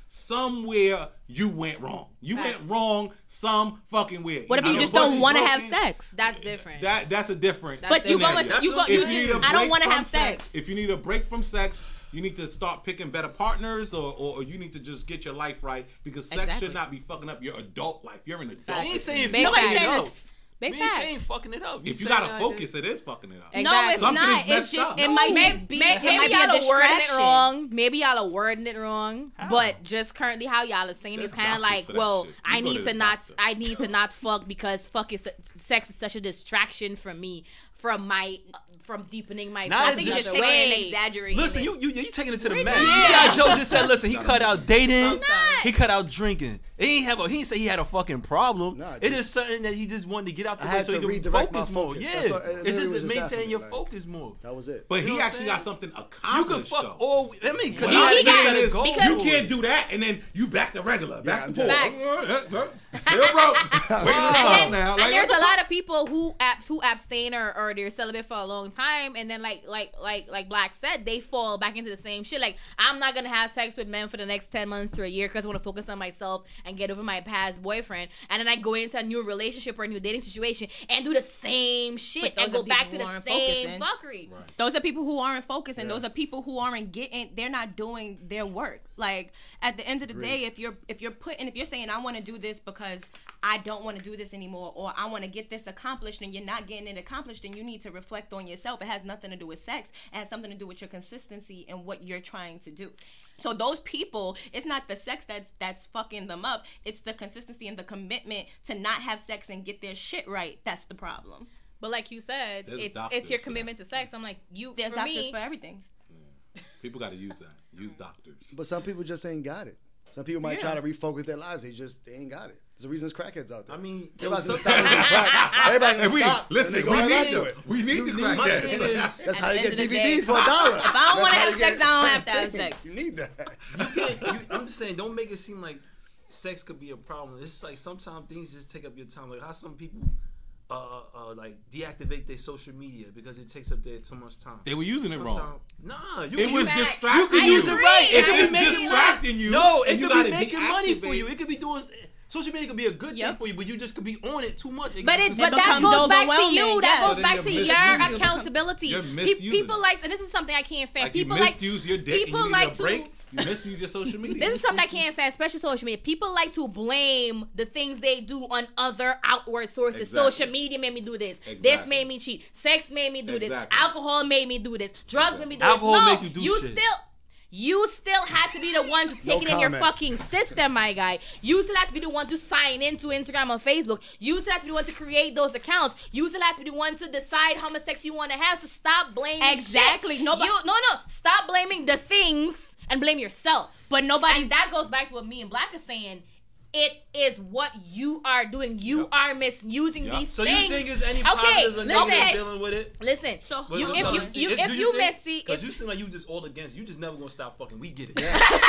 somewhere you went wrong. You Facts. went wrong some fucking where. What if Either you just your don't pussy want to have broken, sex? That's different. That that's a different. That's But you scenario. go, That's you go. what I'm You, If you need a I don't break want to from have sex. If you need a break from sex, you need to start picking better partners, or, or, or you need to just get your life right, because sex Exactly. should not be fucking up your adult life. You're an adult. We ain't saying Big fucking facts. it Nobody up. says Big We ain't facts. saying fucking it up. If you saying gotta like focus, it is fucking it up. Exactly. No, it's Something not. is It's messed just up. it No. might Maybe, just be. may- It maybe might be y'all a are wording it distraction. wrong. Maybe y'all are wording it wrong. But just currently how y'all are saying There's is kind of doctors like, for that well, shit. You I go need to to the not, doctor. I need to not fuck because fuck is sex is such a distraction from me, from my, from deepening my. Not I a think you're just Just taking wait. and exaggerating. Listen, it. you you you taking it to the We're max. not. You see how Joe just said? Listen, he I'm cut out dating. I'm sorry. He cut out drinking. He ain't have a. He didn't say he had a fucking problem. Nah, it just- is something that he just wanted to get out the I way had so to he can redirect focus my more. focus. Yeah, That's all- it it's literally just was just maintaining that for your me, like- focus more. That was it. But You know he what I'm actually saying? got something You can accomplished fuck though. all. I mean, because What he I'm already saying set a is, goal. you for can't it. do that and then you back to regular, back I'm to just- pool. Still broke. Waiting And, to then, now. and Like, there's what a the lot of people who abs who abstain or, or they're celibate for a long time, and then like like like like Black said, they fall back into the same shit. Like, I'm not gonna have sex with men for the next ten months to a year because I want to focus on myself and get over my past boyfriend, and then I go into a new relationship or a new dating situation and do the same shit But and those go are back to people the who aren't same focusing. fuckery. Those are people who aren't focusing. Yeah. Those are people who aren't getting. They're not doing their work. Like at the end of the day, if you're if you're putting if you're saying I want to do this because I don't want to do this anymore, or I want to get this accomplished, and you're not getting it accomplished, then you need to reflect on yourself. It has nothing to do with sex. It has something to do with your consistency and what you're trying to do. So those people, it's not the sex that's that's fucking them up. It's the consistency and the commitment to not have sex and get their shit right. That's the problem. But like you said, There's it's doctors it's your for commitment to sex. I'm like, you There's for doctors me, for everything. People got to use that. Use doctors. But some people just ain't got it. Some people might try to refocus their lives. They just they ain't got it. There's a reason there's crackheads out there. I mean, everybody's yo, gonna stop using crack. Everybody Hey, gonna we, stop. and listen, they we go right back need to them. it. We need You the need crack my that. thing is, That's how At you the get end of D the V Ds day, for a dollar. if I don't wanna That's how have you sex, get I don't have to have certain sex. things. You need that. you can't. You, I'm just saying, don't make it seem like sex could be a problem. It's like sometimes things just take up your time. Like how some people, uh, uh, like deactivate their social media because it takes up their too much time. They were using it wrong. Sometimes- Nah, you It can was use, distracting you can you. use it right. It I could be It's making distracting you. No, it and you could be gotta making money for deactivate. you. It could be doing. Social media could be a good Yep. thing for you, but you just could be on it too much. But it, could but be- that becomes goes back to overwhelming, you. That yes. goes So back then to you're your misusing it. accountability. You're Pe- misusing people it. like, and this is something I can't stand. Like you people like misuse your dick people and you need like a break. to. You misuse your social media. This is something I can't stand, especially social media. People like to blame the things they do on other outward sources. Exactly. Social media made me do this. This Exactly. made me cheat. Sex made me do Exactly. this. Alcohol made me do this. Drugs made me do Alcohol this. No, make you do shit. still. You still had to be the one to take it in your comment. fucking system, my guy. You still have to be the one to sign into Instagram or Facebook. You still have to be the one to create those accounts. You still have to be the one to decide how much sex you want to have. So stop blaming Exactly. shit. Nobody- You, no, no. Stop blaming the things and blame yourself. But nobody. And that goes back to what me and Black is saying. It is what you are doing. You are misusing Yep. these So things. you think there's any Okay, positives or listen. negatives dealing with it? Listen, So But you, so if let you, me see. you If- if do you think- messy, Cause if you seem like you just all against. You just never gonna stop fucking. We get it.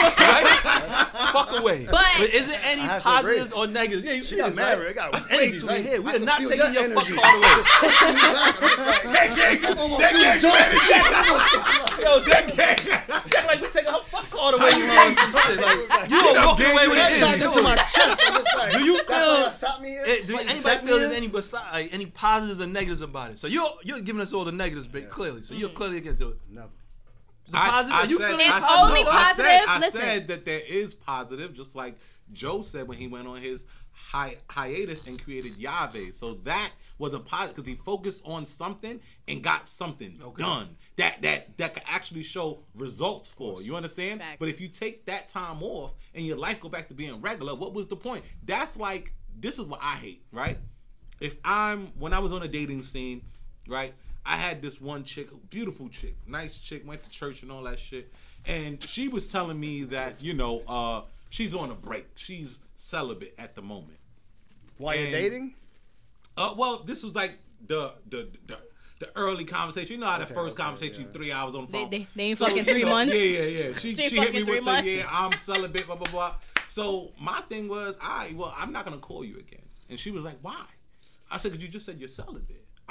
Right? Fuck away. But- But is there any I have to positives agree. or negatives? Yeah, you She see got this, married. right? I got way Energy too right many- here. We I are can not feel taking your energy. fuck card away. Pushing me back. I'm just like, come on, enjoy it. Yo, Jack, Jack, like we taking her fuck card away from her or some shit. Like you are walking away with That it. shot into my chest. I'm just like, Do you that's why feel- y'all stopped me here? Eh, do Why you anybody set me feel here? there's any beside like, any positives or negatives about it? So you're you're giving us all the negatives, big clearly. So you're clearly against it. Never. The positive, are you said, feeling It's I said- only no, I said, positive. I Listen. said that there is positive, just like Joe said when he went on his hi- hiatus and created Yahweh. So that was a positive because he focused on something and got something Okay. done that that that could actually show results for. You understand? Facts. But if you take that time off and your life go back to being regular, what was the point? That's like this is what I hate, right? If I'm when I was on a dating scene, right? I had this one chick, beautiful chick, nice chick, went to church and all that shit. And she was telling me that, you know, uh, she's on a break. She's celibate at the moment. While you're And- dating? Uh, well, this was like the the the, the early conversation. You know how the Okay, first okay, conversation, yeah. three hours on the They- phone. they- they ain't So, fucking you three know, months? Yeah, yeah, yeah. She, She ain't she hit fucking me three with the, months? yeah, I'm celibate, blah, blah, blah. So my thing was, I, well, I'm not going to call you again. And she was like, why? I said, because you just said you're celibate.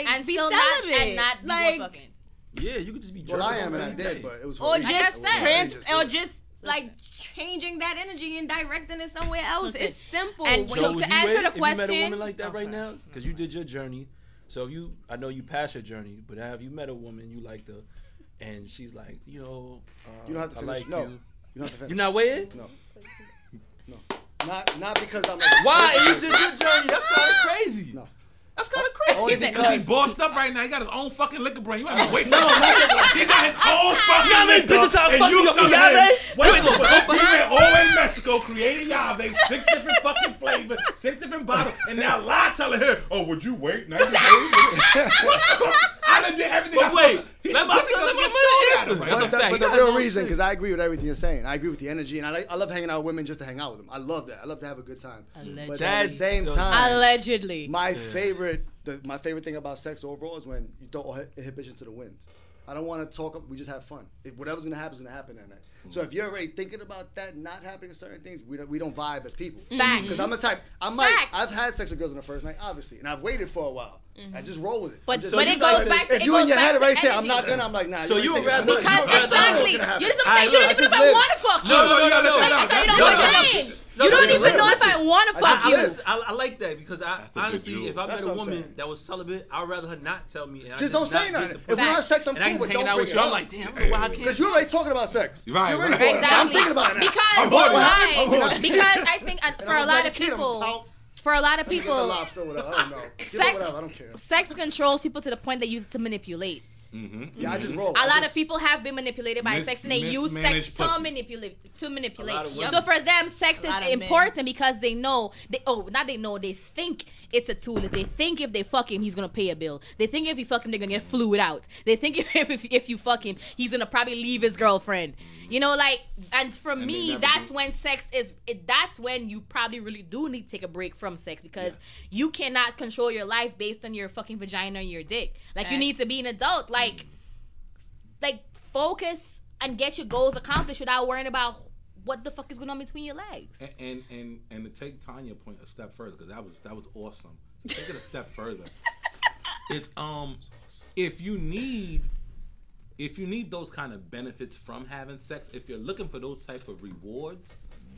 like and be still celibate, not and not be like, fucking. Yeah, you could just be. Well, I jerking am, off and I every did, day. but it was for or reasons. just I said. trans, Just do or it. just like changing that energy and directing it somewhere else. Listen, It's simple. and When Joe, So you- would to you answer wait the if you met a question- woman like that right Okay. now? Because you did your journey. So you, I know you passed your journey, but have you met a woman you liked her, and she's like, you know, uh, You don't have to I finish. like No. you. You don't have to finish. You're not waiting? No. No. Not not because I'm like. Why? And you did your journey. That's kind of crazy. No. That's kind of crazy. Only Is it because- because he bossed up right now? He got his own fucking liquor brand. You ain't been waiting. No, not that He got his own fucking You know how many liquor. bitches trying to and fuck you me up telling with him, Yave? wait, Wait, look, wait, we wait. went all in Mexico creating Yave, six different fucking flavors, six different bottles, and now lie telling her, oh, would you wait? Now you wait. I done did everything. But I wait, fucking- he- let my this son- nigga let my get man thrown answer. at him, right? That's a But, the, fact. but He the got real his own reason, shit. because I agree with everything you're saying. I agree with the energy, and I like I love hanging out with women just to hang out with them. I love that. I love to have a good time. But at the That same does- time, Allegedly. my favorite, the, my favorite thing about sex overall is when you throw all inhibitions to the wind. I don't want to talk. We just have fun. If whatever's gonna happen is gonna happen that night. So if you're already thinking about that not happening, certain things, we don't we don't vibe as people. Facts. Because I'm a type. I'm like Facts. I've had sex with girls on the first night, obviously, and I've waited for a while. I just roll with it. But- I'm just- but it you goes like- back to- if it you goes in your back head to already say I'm energy. not gonna, I'm like nah. So already you would thinking rather- too much. Because you would rather- exactly, you What's gonna happen? just I'm I saying you don't live- even know I if I just want to fuck you. No, no, no, no, no. Like, so you know No, what no, I'm no. saying? No, You don't listen, even know if listen. I want to I fuck just- you. I Listen, I, I like that because I That's a good honestly, Jew. if I That's met a what I'm woman saying. that was celibate, I'd rather her not tell me. And I Just don't not say get nothing. the If pussy. we don't have sex, I'm and I cool, can but hanging don't out bring with it you. I'm up. like, damn, I don't know why I can't. Because you're already talking about sex. Right, You're already right. talking about it. I'm Exactly. thinking about it now. Because I'm horny. why? I'm horny. Because I think uh, And for I'm a lot like of kid, I'm people, out. for a lot of Get the people, lobster, whatever. I don't know. Give it sex, whatever. I don't care. sex controls people to the point they use it to manipulate. Yeah, I just roll. A I lot just- of people have been manipulated by Mis- sex, and they use sex mismanaged to pussy. manipulate. To manipulate. A lot of women. So for them, sex A lot is of men. important because they know. They oh, not they know. They think it's a tool. They think if they fuck him, he's gonna pay a bill. They think if you fuck him, they're gonna get fluid out. They think if if, if you fuck him, he's gonna probably leave his girlfriend. You know, like, and for And they me, never that's do. when sex is. It, that's when you probably really do need to take a break from sex because you cannot control your life based on your fucking vagina or your dick. Like you Facts. need to be an adult. Like. Like, focus and get your goals accomplished without worrying about what the fuck is going on between your legs. And and and, and to take Tanya's point a step further, because that was that was awesome. Take it a step further. It's um, if you need, if you need those kind of benefits from having sex, if you're looking for those type of rewards,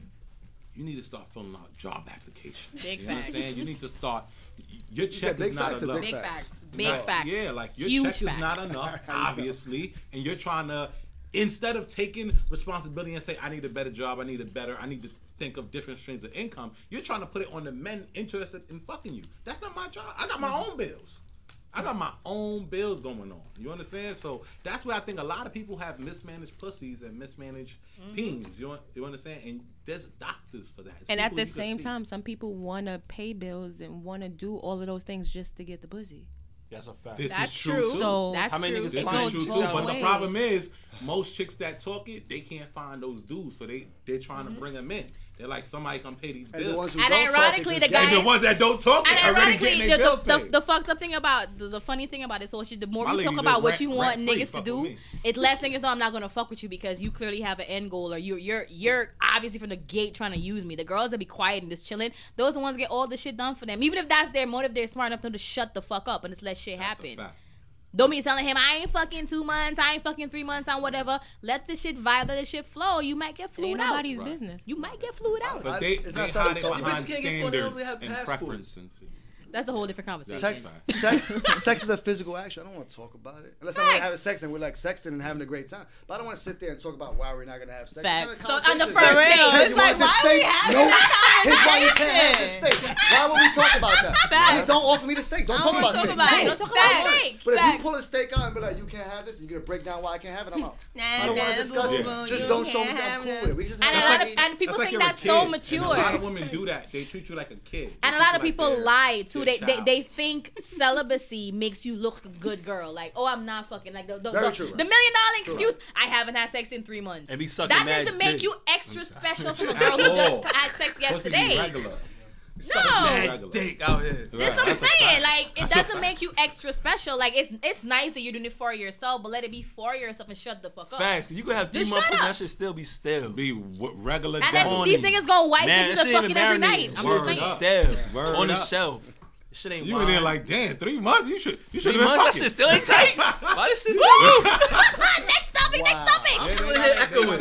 you need to start filling out job applications. Big you know facts. what I'm saying? You need to start. Your said check big is not facts or enough. big Big facts? facts. Big No, facts. Yeah, like your Huge check is facts. not enough, obviously, and you're trying to, instead of taking responsibility and say, I need a better job, I need a better, I need to think of different streams of income, you're trying to put it on the men interested in fucking you. That's not my job. I got my own bills. I got my own bills going on. You understand? So that's where I think a lot of people have mismanaged pussies and mismanaged Mm-hmm. peens. You, you understand? And there's doctors for that. It's And at people the you can same see. time, some people want to pay bills and want to do all of those things just to get the pussy. That's a fact. This That's is true. true. too. So That's How many true. niggas This It is goes true both too, but the ways. problem is most chicks that talk it, they can't find those dudes, so they they're trying Mm-hmm. to bring them in. They're like, somebody come pay these And the bills. ones who And don't talk, ironically, it the just guy- And the ones that don't talk And it already ironically, getting the, their bills the, the, paid. the fucked up thing about the, the funny thing about this whole shit, the more My you lady talk live about what rent- you want rent-free, niggas to fuck do, with me. it less niggas know I'm not gonna fuck with you because you clearly have an end goal or you you're you're obviously from the gate trying to use me. The girls that be quiet and just chilling, those are the ones that get all the shit done for them. Even if that's their motive, they're smart enough to shut the fuck up and just let shit That's a happen. fact. Don't be telling him I ain't fucking two months, I ain't fucking three months on whatever. Let the shit vibe, let the shit flow. You might get It fluid ain't out. nobody's Right. business. You might get fluid out. But I- they, it's they not hide it something- behind Bitches can't get phone, they standards only have and passports. preferences. That's a whole different conversation. Sex, That's sex, sex is a physical action. I don't want to talk about it unless I'm Facts. having sex and we're like sexting and having a great time. But I don't want to sit there and talk about why we're not gonna have sex. Facts. What So kind of on the conversation first is date, that? it's You like, want the why are we steak? having Nope. that Here's why you can't have the conversation? steak. Why would we talk about that? Facts. Just don't offer me the steak. Don't I talk don't about wanna steak. talk about Right, it. don't talk about Facts. steak. But if Facts. you pull a steak out and be like, you can't have this, and you're gonna break down why I can't have it, I'm out. Nah, I don't want nah, to discuss boo, it. boo, Just you don't show me can't I'm have cool this. with it. We just And a have lot sex. of and people That's like think you're a that's so kid. mature. And a lot of women do that. They treat you like a kid. They And a treat lot you of people like they're lie too. your They, they child. they think celibacy makes you look a good girl. Like, oh, I'm not fucking like the the, Very the, true. the million dollar True. excuse. I haven't had sex in three months. And be sucking that mad doesn't make dick. you extra special from a At girl who just all. had sex Supposed to be yesterday. regular. Sucking No. mad Regular. dick out here. This is what I'm That's a saying. fact. Like, it That's a doesn't fact. make you extra special. Like, it's it's nice that you're doing it for yourself, but let it be for yourself and shut the fuck up. Facts, cause you could have three Just months shut and up. that should still be stale. Be w- regular. And then devil. these niggas gonna wipe Man, bitches that and shit fucking even every night. marinated. I'm Word just saying. up. Stale Word on the up. shelf. Shit ain't You wine. in there like, damn, three months? You should you should three have been months. That fucking. shit still ain't tight. Why this shit still? next topic, Wow. next topic. I'm still in here echoing. Wow.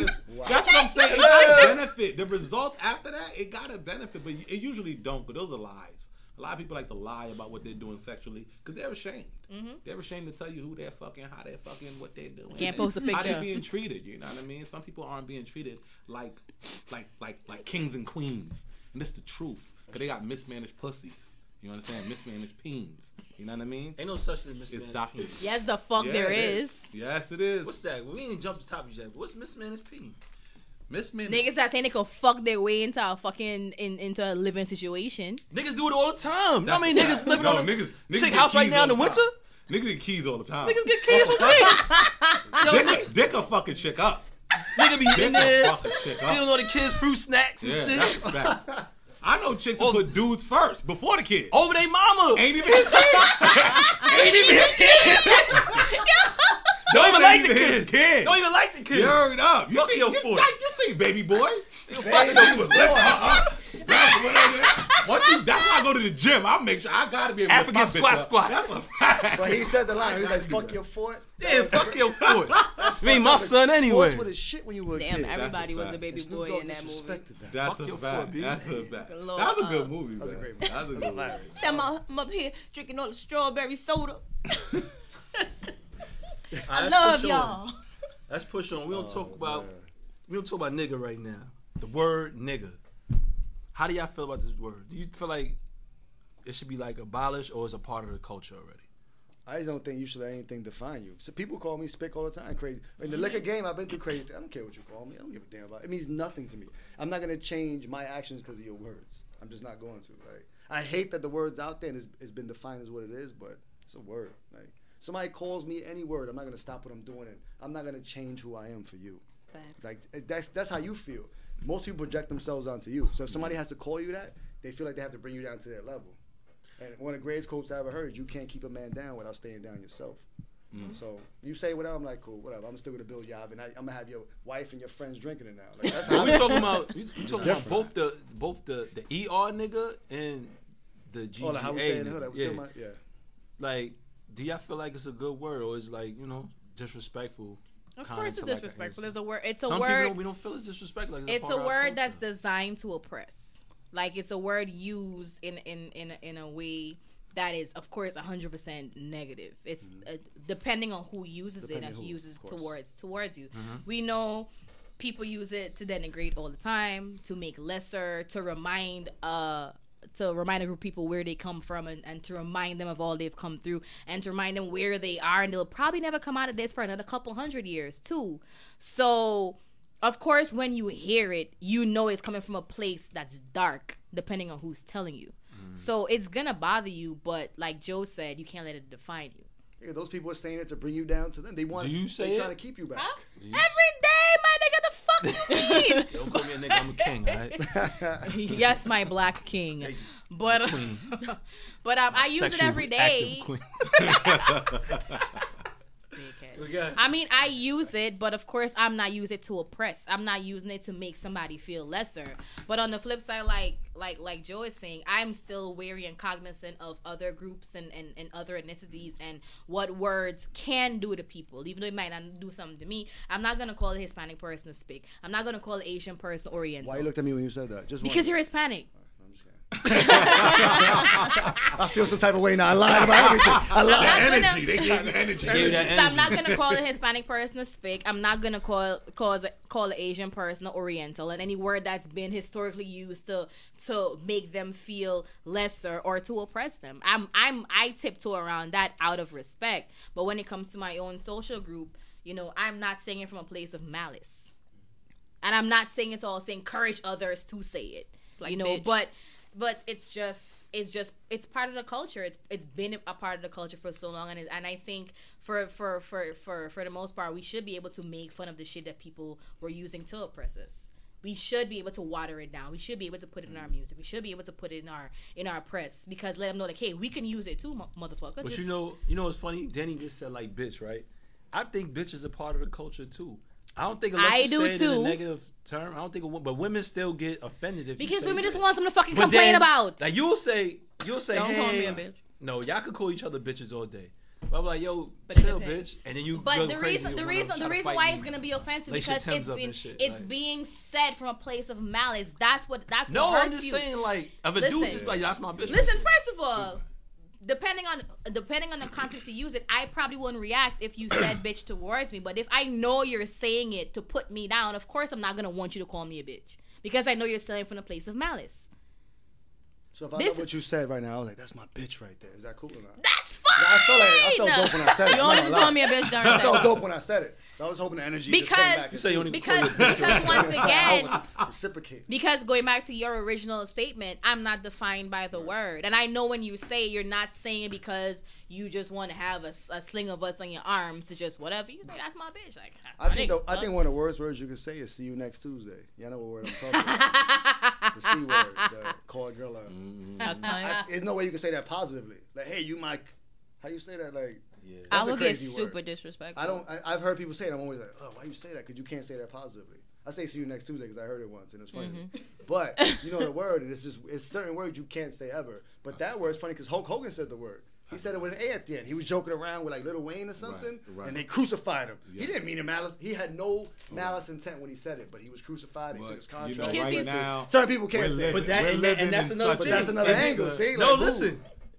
That's what I'm saying. It got a benefit. The results after that, it got a benefit, but it usually don't. But those are lies. A lot of people like to lie about what they're doing sexually because they're ashamed. Mm-hmm. They're ashamed to tell you who they're fucking, how they're fucking, what they're doing. Can't post a picture. How they're being treated. You know what I mean? Some people aren't being treated like, like, like, like kings and queens, and that's the truth. Because they got mismanaged pussies. You understand? Mismanaged peens. You know what I mean? Ain't no such thing as It's mismanaged. documented. Yes, the fuck Yeah, there it is. Yes, it is. What's that? We ain't jump to the top yet. What's mismanaged peen? mismanaged? Niggas that think they could fuck their way into a fucking in, into a living situation. Niggas do it all the time. You know what I mean? That's- Niggas living no, on a niggas, niggas chick get house right keys now in all the winter. time. Niggas get keys all the time. Niggas get kids with me. Yo, Dick, nigga, dick a fucking chick up. nigga be Dick in a there fucking chick up. stealing all the kids' fruit snacks and Yeah, shit. that's a fact. I know chicks who put dudes first before the kids. Over they mama. Ain't even his kids. Ain't even his kids. Don't even Those like ain't the even his kid. kids. Don't even like the kid. You heard up. You Fuck see, your you, foot. you see, baby boy. Fuck Fucking your he was lifting her up. Once you, that's why I go to the gym. I make sure I gotta be able to African lift my squat bitch up. squat. That's a fact. But he said the line. He was like, "Fuck your foot." Yeah, fuck your foot. That's Me, my fucked up. son anyway. Force with his shit when you were a Damn, kid. everybody was fact. a baby And Snoop boy Dogg in that movie. disrespected that. That's Fuck a your fact. foot, B. That's a fact. Lord, That was a uh, good movie. That was a man. great movie. That was a good movie. Sam, I'm up here drinking all the strawberry soda. I Alright, let's love push on. y'all. Let's push on. We don't Oh, talk about man. we don't talk about nigga right now. The word nigga. How do y'all feel about this word? Do you feel like it should be like abolished or is a part of the culture already? I just don't think you should let anything define you. So people call me spick all the time, crazy. In the liquor game, I've been through crazy. I don't care what you call me. I don't give a damn about it. It means nothing to me. I'm not gonna change my actions because of your words. I'm just not going to. Like, I hate that the word's out there and it's, it's been defined as what it is, but it's a word. Like, somebody calls me any word, I'm not gonna stop what I'm doing, and I'm not gonna change who I am for you. Facts. Like that's that's how you feel. Most people project themselves onto you. So if somebody has to call you that, they feel like they have to bring you down to their level. And one of the greatest quotes I ever heard: "You can't keep a man down without staying down yourself." Mm. So you say whatever, I'm like, cool, whatever. I'm still gonna build your job, and I, I'm gonna have your wife and your friends drinking it now. Like, that's how we talking about we, we talking about different. both the both the the E R nigga and the G G A Oh, like how we say it in the hood. nigga. I was Yeah. doing my- yeah. Like, do y'all feel like it's a good word or is like, you know, disrespectful? Of kinda course, it's to, like, disrespectful. a- It's a word. It's a Some word. people don't, we don't feel it's disrespectful. Like it's, It's a, a part of our word that's culture. designed to oppress. Like it's a word used in in in a, in a way that is, of course, one hundred percent negative. It's uh, depending on who uses Depending it and who who, uses of course. towards towards you. We know people use it to denigrate all the time, to make lesser, to remind uh to remind a group of people where they come from and, and to remind them of all they've come through and to remind them where they are, and they'll probably never come out of this for another couple hundred years too. So of course, when you hear it, you know it's coming from a place that's dark, depending on who's telling you. So it's gonna bother you, but like Joe said, you can't let it define you. Yeah, those people are saying it to bring you down to them. They want. Do you say They it? trying to keep you back. Huh? Do you Every day, my nigga, the fuck you mean? Don't call me a nigga. I'm a king, all right? Yes, my black king. Hey, But queen. but um, I use it Sexual every day. active queen. Dickhead. Okay. I mean, I use it, but of course, I'm not using it to oppress. I'm not using it to make somebody feel lesser. But on the flip side, like like like Joe is saying, I'm still wary and cognizant of other groups and, and, and other ethnicities and what words can do to people, even though it might not do something to me. I'm not gonna call a Hispanic person a spick. I'm not gonna call an Asian person Oriental. Why you looked at me when you said that? Just Because wondering. you're Hispanic. I'm just kidding. I feel some type of way now. I lied about everything. I I'm lied. not gonna- Energy. They gave you energy. Gave you that So I'm not energy. gonna call a Hispanic person a spick. I'm not gonna call cause call an Asian person an Oriental, and any word that's been historically used to to make them feel lesser or to oppress them. I'm I'm I tiptoe around that out of respect. But when it comes to my own social group, you know, I'm not saying it from a place of malice, and I'm not saying it to also encourage others to say it. like, you know, bitch. but. But it's just, it's just, it's part of the culture. It's it's been a part of the culture for so long, and it, and I think for for for for for the most part, we should be able to make fun of the shit that people were using to oppress us. We should be able to water it down. We should be able to put it in our music. We should be able to put it in our in our press, because let them know like, hey, we can use it too, mo- motherfucker. But Just- you know, you know what's funny? Danny just said like bitch, right? I think bitch is a part of the culture too. I don't think unless I you do say it in too. a negative term, I don't think. It, wo- but women still get offended if you because say women just bitch. want something to fucking But complain then, about. Like you'll say, you'll say, Don't hey, call me a bitch. no, y'all could call each other bitches all day. But I'm like, yo, But it chill, depends. bitch. And then you But go the crazy reason, and the wanna reason, try the to reason fight why me. it's gonna be offensive Lace your because Timbs it's up being, and shit, it's like- being said from a place of malice. That's what, that's No, what I'm hurts just you. saying, like, if a Listen. dude just be like, that's my bitch. Listen, first of all, depending on depending on the context you use it, I probably wouldn't react if you said bitch towards me. But if I know you're saying it to put me down, of course I'm not gonna want you to call me a bitch because I know you're saying it from a place of malice. So if I This- know what you said right now, I was like, that's my bitch right there. Is that cool or not? That's fine. I felt like I felt dope when I said it. You I'm only not just gonna call lie. me a bitch during I felt sex. dope when I said it. So I was hoping the energy just came Because- back. You say you only Because call it- because once again, reciprocate. because going back to your original statement, I'm not defined by the word, and I know when you say it, you're not saying it because you just want to have a, s- a sling of us on your arms to just whatever. You say that's my bitch. Like I think the, nigga, I fuck. think one of the worst words you can say is "see you next Tuesday." Y'all know what word I'm talking about? The C word, the call a girl a. I, there's no way you can say that positively. Like, hey, you my. How you say that? Like, Yeah. I that's a will get crazy super word. disrespectful. I don't. I, I've heard people say it. I'm always like, oh, why you say that? Because you can't say that positively. I say "see you next Tuesday" because I heard it once and it's funny. Mm-hmm. But you know the word, and it's just it's certain words you can't say ever. But that word's funny because Hulk Hogan said the word. He said it with an A at the end. He was joking around with like Lil Wayne or something, Right, right. and they crucified him. He Yes. didn't mean a malice. He had no malice intent when he said it, but he was crucified. He But, took his you contract. know, Because right he's- now, Certain people can't we're say it. But that- we're and that- and living that's in another such But thing. that's a- another it's angle. a- See, No, like, boom. listen.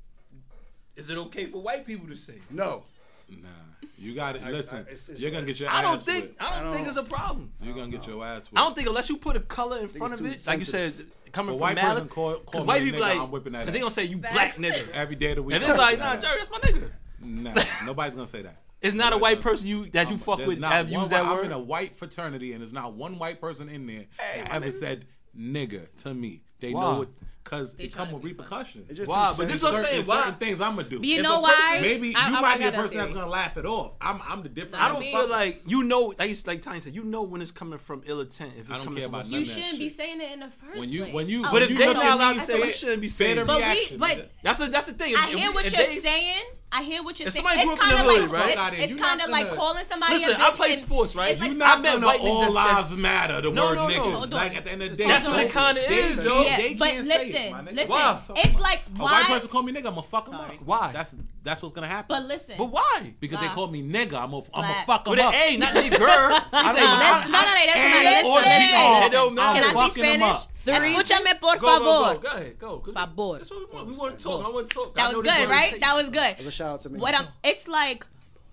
Is it okay for white people to say? No, Nah, you got to I- listen. I- it's- it's- you're gonna get your I don't ass think. whipped. I don't I think don't- it's a problem. You're gonna get your ass whipped. I don't think unless you put a color in front it's of too it, like you said, coming For from white malice. person call- call Because me white a people nigga, like, I'm whipping that because they ass. gonna say you black Facts. nigga, every day of the week. and I'm it's like, whipping nah, that Jerry, ass. that's my nigga. Nah, nobody's gonna say that. It's not a Nobody's white gonna person say- you that you Um, fuck there's with not have one used white- that I'm word. in a white fraternity, and there's not one white person in there Hey, that my ever nigga. said nigga to me. They Why? know it because They it come tryna with be repercussions. it's just Why? too But this is sensitive. what I'm saying. There's Why? certain things I'm gonna do. But you If know a why? person- Maybe you I- I- might I be the got a person that's theory. gonna laugh it off. I'm I'm the different. I don't motherfucker. feel like you know. Like, like Tiny said, you know when it's coming from ill intent. If it's I don't coming care from about a- none You of that shouldn't be shit. saying it in the first when you place. when you Oh, But when if you they're look not at allowed me, to say, we say- shouldn't be say saying the it. But we- reaction. but- nigga. That's a, that's the thing. I If hear we- what if you're they- saying. I hear what you're If saying. somebody grew It's up in kind the of hood, like right? it's, Fuck it's you're kind not of like gonna- calling somebody. Listen, a I bitch play and- sports, right? It's like You're I not met gonna white all niggas that's- lives matter. The No, word no, no. nigga. Hold on. Like at the end of the day, That's what it kinda they- is, yo. Yeah, They but can't say it, listen, my nigga. listen. Why? It's like A white why? person call me nigga, I'm gonna fuck him Sorry. up. Why? That's that's what's gonna happen. But listen. But why? because they Why? call me nigga, I'm gonna I'm gonna Black. fuck him With an up. A, not nigger. He say, Let's- no, no, no, that's A not or listen. G R. It don't matter. Can I I'm speak fucking him Spanish? up. Escúchame por Go, go, favor. go. Go ahead, go. 'Cause Favor. That's what we want. We want to talk. I want to talk. I That know was this good, word right? is That was good. That's a shout out to me. What I'm, it's like,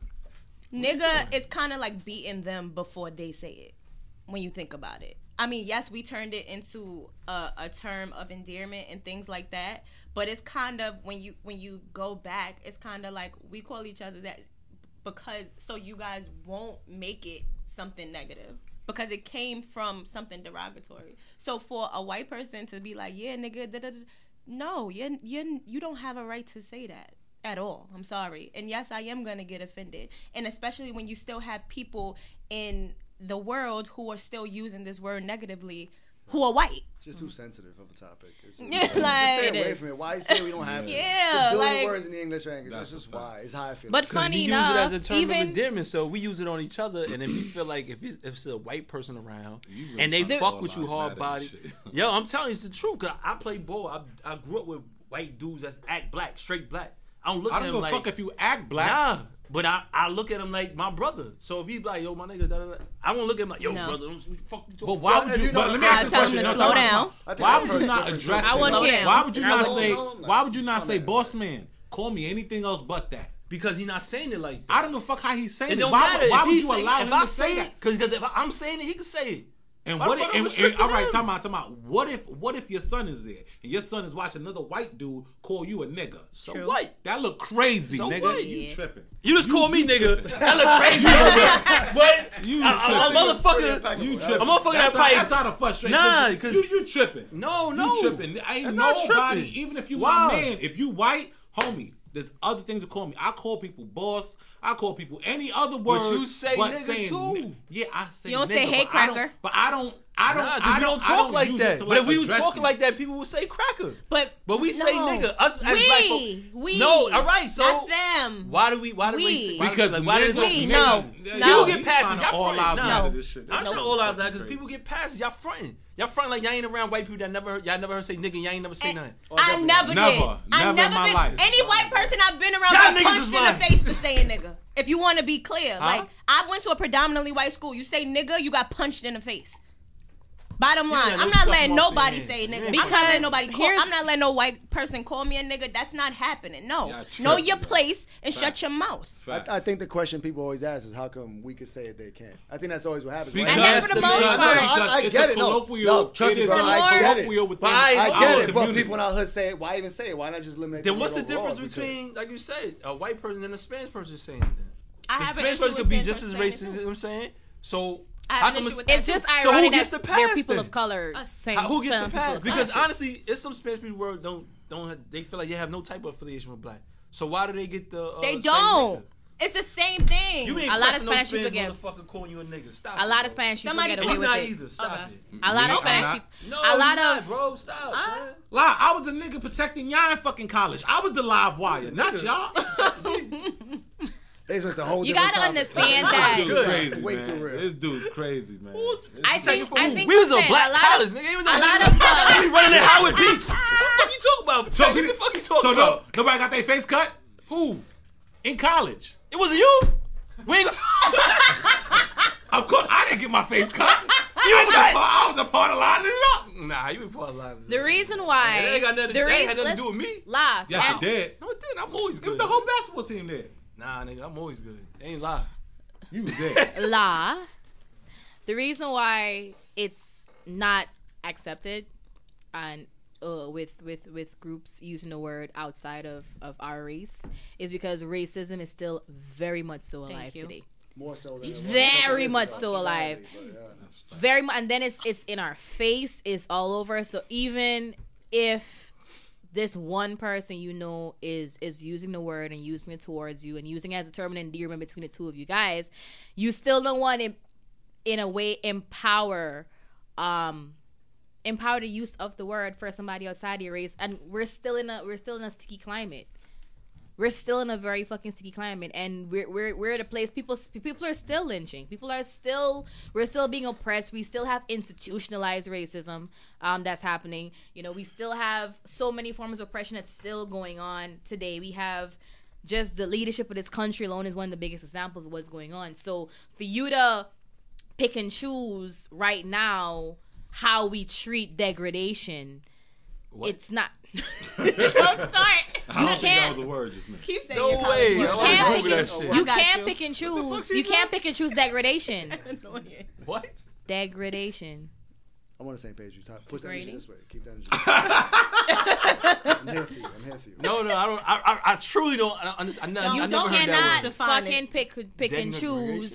nigga is kind of like beating them before they say it. When you think about it, I mean, yes, we turned it into a, a term of endearment and things like that. But it's kind of when you when you go back, it's kind of like we call each other that because so you guys won't make it something negative because it came from something derogatory. So for a white person to be like, yeah, nigga, da, da, da, no, you you you don't have a right to say that at all. I'm sorry. And yes, I am gonna get offended, and especially when you still have people in the world who are still using this word negatively, who are white. It's just too sensitive of a topic. It's just, Yeah, just like- stay It away is. from it. Why say we don't have to? Yeah, It's a billion like- words in the English language. That's, That's just a fact. why. It's how I feel. But Because funny we enough, use it as a term even of endearment, so we use it on each other, and then we feel like if it's, if it's a white person around You really and they fucking fuck all with you lives hard matter body, and shit. yo, I'm telling you, it's the truth. Cause I play ball. I, I grew up with white dudes that act black, straight black. I don't look I at don't him give a like fuck if you act black. nah, but I, I look at him like my brother. So if he's like, yo, my nigga, da, da, da, I won't look at him like, yo, No. brother, what the fuck you But talking why Well, would if you? you know- But let me I'll ask you a tell him question. to No, slow time out, down. time out. I think Why I've would heard you not different address I it? wouldn't care. Why would you I not wouldn't. say? No, no, no. Why would you not Come say, on. boss man? Call me anything else but that. because he's not saying it like that. I don't give a fuck how he's saying It it. don't Why, matter. why if would he you say, allow if him I to say say it, that? because if I'm saying it, he can say it. And Why what? the If, fuck I'm and, and, restricting all right, him? time out, time out. What if? What if your son is there and your son is watching another white dude call you a nigga? So True. what? That look crazy, So nigga. what? You Yeah. tripping? You just call me nigga. That look crazy. but You a, a, a tripping. motherfucker. You A tripping? motherfucker that's that how, fight- That's how the frustration. Nah, you, 'cause- you you tripping. No, no. You tripping. Ain't That's not nobody. tripping. Even if you Wow. my man, if you white, homie. There's other things to call me. I call people boss. I call people any other word. you say nigga saying too. ni- Yeah, I say. You don't nigga, say hey but I don't- cracker. But I don't. I don't. Nah, 'cause I we don't, don't talk I don't like use that. it to, But like, if we would address talk you. like that, people would say cracker. But But we say No. nigga. Us as we, black folk. we. No, all right. So Not them. why do we? Why do We. we? Why Because like, why does niggas- We, niggas- no. yeah, No. People you get passes. tryna Y'all all fronting. out Nah. matter this shit. I'm This not shit all is out that because crazy. people get passes. Y'all fronting. Y'all fronting like y'all ain't around white people that never heard, y'all never heard say nigga. Y'all ain't never say And- nothing. Oh, I definitely. never did. Never. I Never never in my been. life. Any white person I've been around Y'all got niggas punched is in the lying. face for saying nigga. If you want to be clear, Huh? like I went to a predominantly white school. You say nigga, you got punched in the face. Bottom You line, got no I'm not scuff letting marks in nobody your say hand. nigga. Yeah. I'm not Because letting nobody call. here's- I'm not letting no white person call me a nigga. That's not happening. No, Yeah, know true. your place and shut Facts. your mouth. Fact. I, I think the question people always ask is how come we can say it, they can't. I think that's always what happens. Because, right? And then for the most because- part- because I- I it's get a it, no. colloquial- No, trust it me, is bro, a I get it. colloquial within But I- I our get it, but community. people in our hood say it. Why even say it? Why not just eliminate? Then the what's the word overall? difference Because- between, like you said, a white person and a Spanish person saying it? Then? I The have an Spanish issue person with could be Spanish just as person saying racist. it You too. know what I'm saying? So I have how an come issue it's, with that it's too. just So who ironic gets that the they're pass people then? of color. Us. saying- how- who gets the telling pass? people of Because color. honestly, it's some Spanish people who don't don't have, they feel like they have no type of affiliation with black. So why do they get the? Uh, They same don't. nigga? It's the same thing. You ain't A lot of pressing no Spanish Spanish people get- motherfucker calling you a nigga. Stop. a it, lot bro. of Spanish people Somebody- get And away you with not it. either. Stop Okay. it. A lot Me, of I'm Spanish not. people. No, a lot you not, of bro. Stop. Uh, son. Lie, I was a nigga protecting y'all in fucking college. I was the live wire, not nigga. y'all. They just a whole You different gotta topic. understand This that. dude's Good. crazy, Way man. too real. This dude's crazy, man. Who's- I Taking think for I who? think we was a listen, black a lot college, of, nigga. Even a lot of uh, we running at Howard Beach. What the fuck you talking about? So, what he- the fuck you talking so no, about? nobody got their face cut Who? in college. It wasn't you. We ain't gonna Of course, I didn't get my face cut. You I was, right. a part, I was a part of lining it up. Nah, you ain't part of line. the reason why That ain't got nothing- the that ain't reason, had nothing to do let's- with me. Lie. Yes, That's- it did. No, it didn't. I'm always It good. was the whole basketball team there. Nah, nigga, I'm always good. Ain't lie. You was there. La. The reason why it's not accepted and uh, with with with groups using the word outside of of our race is because racism is still very much so Thank alive you. today. More so than it was Very a couple years much ago, so alive. sadly, but yeah. Very much, and then it's it's in our face, it's all over. So even if this one person you know is is using the word and using it towards you and using it as a term of endearment between the two of you guys, you still don't want to in a way empower um empower the use of the word for somebody outside your race. And we're still in a we're still in a sticky climate. We're still in a very fucking sticky climate, and we're we're we're at a place people people are still lynching. People are still we're still being oppressed. We still have institutionalized racism um, that's happening. You know, we still have so many forms of oppression that's still going on today. We have just the leadership of this country alone is one of the biggest examples of what's going on. So for you to pick and choose right now how we treat degradation, What? it's not. Don't start. I don't think that can't- was a word just now. Keep saying No your college way. word. I You wanna can't, Google pick that and, shit. you I got can't you. pick and choose. she You said? can't pick and choose degradation. What? Degradation. I'm on the same page. You talk, push the Degrading. energy this way. Keep that energy. I'm here for you. I'm here for you. No, no, I don't. I, I, I truly don't. I, don't understand. I, No, I you never don't heard cannot that word. Define fucking it. pick pick and choose.